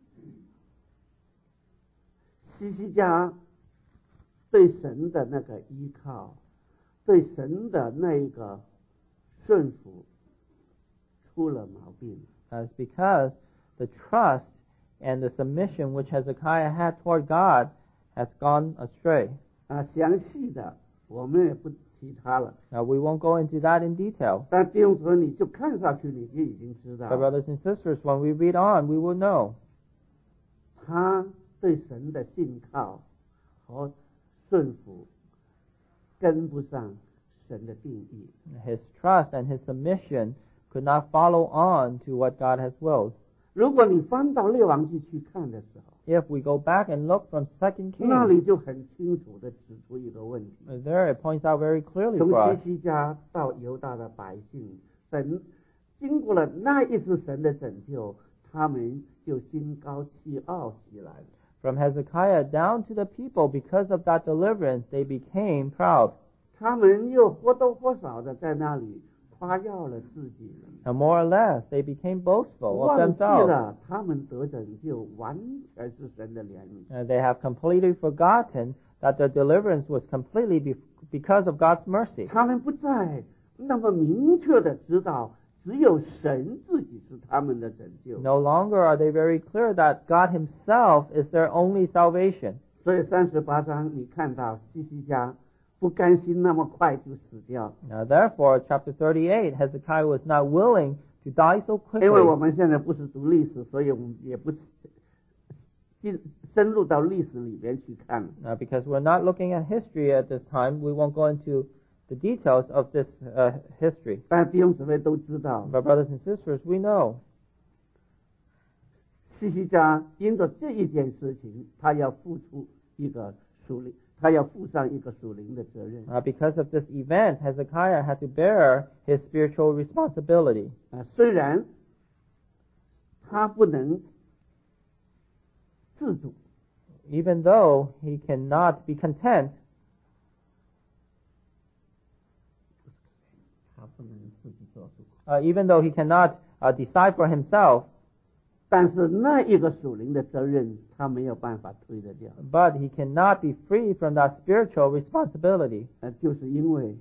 希西家对神的那个依靠，对神的那一个顺服出了毛病。 is because the trust and the submission which Hezekiah had toward God has gone astray. 详细的我们也不提它了。 Now, we won't go into that in detail. 但弟兄姊妹，你就看下去，你就已经知道 But brothers and sisters, when we read on, we will know 他对神的信靠和顺服跟不上神的定义。 his trust and his submission could not follow on to what God has willed. 如果你翻到列王记去看的时候， If we go back and look from 2 那 Kings, 里就很清楚的指出一个问题： there it points out very clearly 从 for 西 us. 西家到犹大的百姓，神经过了那一次神的拯救，他们就心高气傲起来了。 From Hezekiah down to the people, because of that deliverance, they became proud. 他们又或多或少的在那里夸耀了自己了， And more or less, they became boastful of 忘记 themselves. 了他们得拯救完全是神的怜悯。 They have completely forgotten that their deliverance was completely because of God's mercy. 他们不再那么明确的知道，只有神自己是他们的拯救。 No longer are they very clear that God Himself is their only salvation. 所以38章你看到西西家不甘心那么快就死掉， Now, therefore, chapter 38, Hezekiah was not willing to die so 因为我 quickly. 们现在不是读历史，所以我们也不深入到历史里边去看。 Because we're not looking at history at this time, we won't go into the details of this history. 但弟兄姊妹都知道， But brothers and sisters, we know 西西家因着这一件事情，他要付出一个属灵，他要负上一个属灵的责任。 because of this event, Hezekiah had to bear his spiritual responsibility. 虽然他不能自主， Even though he cannot be content, 他不能自己做主， even though he cannot decide for himself, 但是那一个属灵的责任，他没有办法推得掉。 but he cannot be free from that spiritual responsibility. 就是因为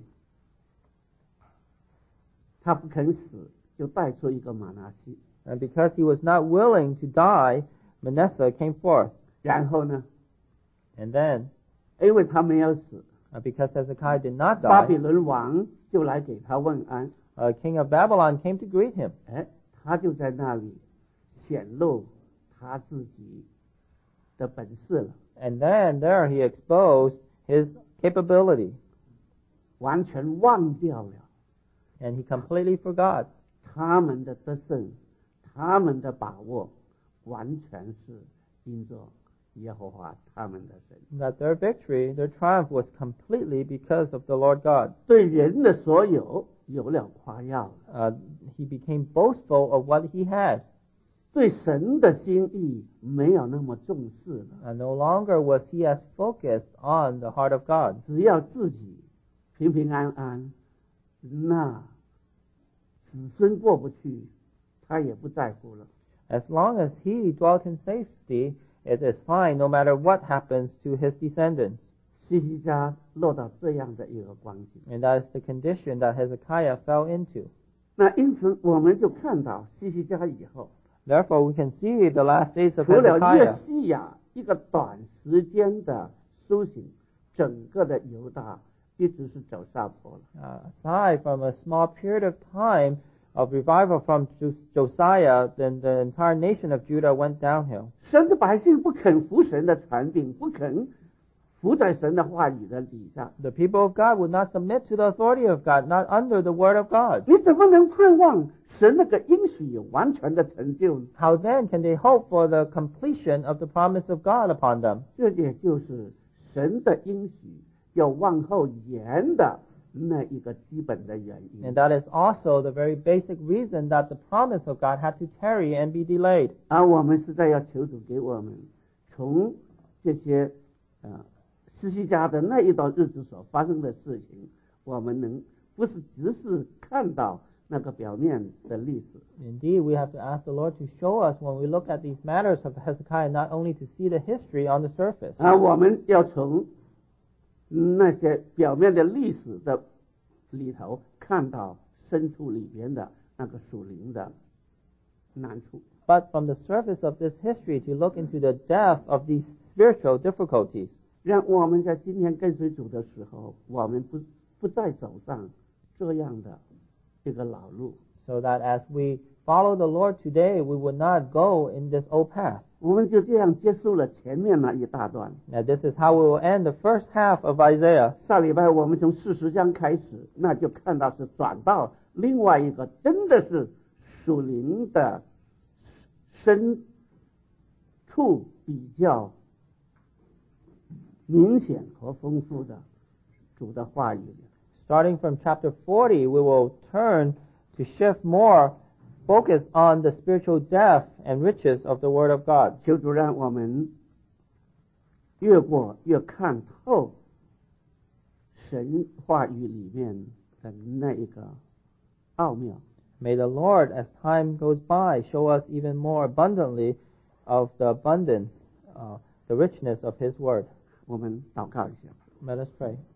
他不肯死，就带出一个马拿西。 And because he was not willing to die, Manasseh came forth. 然后呢， And then, 因为他没有死， because Hezekiah did not 巴比 die, 伦王就来给他问安。 king of Babylon came to greet him. 他就在那里显露他自己的本事了， And then there he exposed his capability. 完全忘掉了 And he completely forgot 他们的得胜，他们的把握，完全是因着耶和华他们的神。 that their victory, their triumph was completely because of the Lord God. 对人的所有有了夸耀， He became boastful of what he had. 对神的心意没有那么重视了。 And no longer was he as focused on the heart of God. 只要自己平平安安，那子孙过不去，他也不在乎了。 As long as he dwelt in safety, it is fine no matter what happens to his descendants. 西西家落到这样的一个光景， And that is the condition that Hezekiah fell into. 那因此我们就看到西西家以后， Therefore, we can see the last days of 除了约 Hezekiah. 西亚一个短时间的苏醒，整个的犹大一直是走下坡了。 Aside from a small period of time of revival from Josiah, then the entire nation of Judah went downhill. 神的百姓不肯服神的传令，不肯服在神的话语的底下， The people of God would not submit to the authority of God, not under the word of God. 你怎么能盼望神那个应许有完全的成就呢？ How then can they hope for the completion of the promise of God upon them? 这也就是神的应许要往后延的那一个基本的原因。 And that is also the very basic reason that the promise of God had to tarry and be delayed. 而我们实在要求主给我们从这些十字架的那一段日子所发生的事情，我们不是只是看到那个表面的历史。 Indeed, we have to ask the Lord to show us when we look at these matters of Hezekiah, not only to see the history on the surface. 我们要从那些表面的历史的里头看到深处里边的那个属灵的难处。 But from the surface of this history, to look into the depth of these spiritual difficulties. 让我们在今天跟随主的时候，我们不再走上这样的一个老路。 So that as we follow the Lord today, we would not go in this old path. 我们就这样结束了前面那一大段。 Now, this is how we will end the first half of Isaiah. 上礼拜我们从40章开始，那就看到是转到另外一个真的是属灵的深处比较明显和丰富的主的话语。 Starting from chapter 40, we will turn to shift more focus on the spiritual depth and riches of the Word of God. 求主让我们越过越看透神话语里面的那一个奥妙。 May the Lord, as time goes by, show us even more abundantly of the abundance, the richness of His Word. 我们祷告一下。 Let us pray.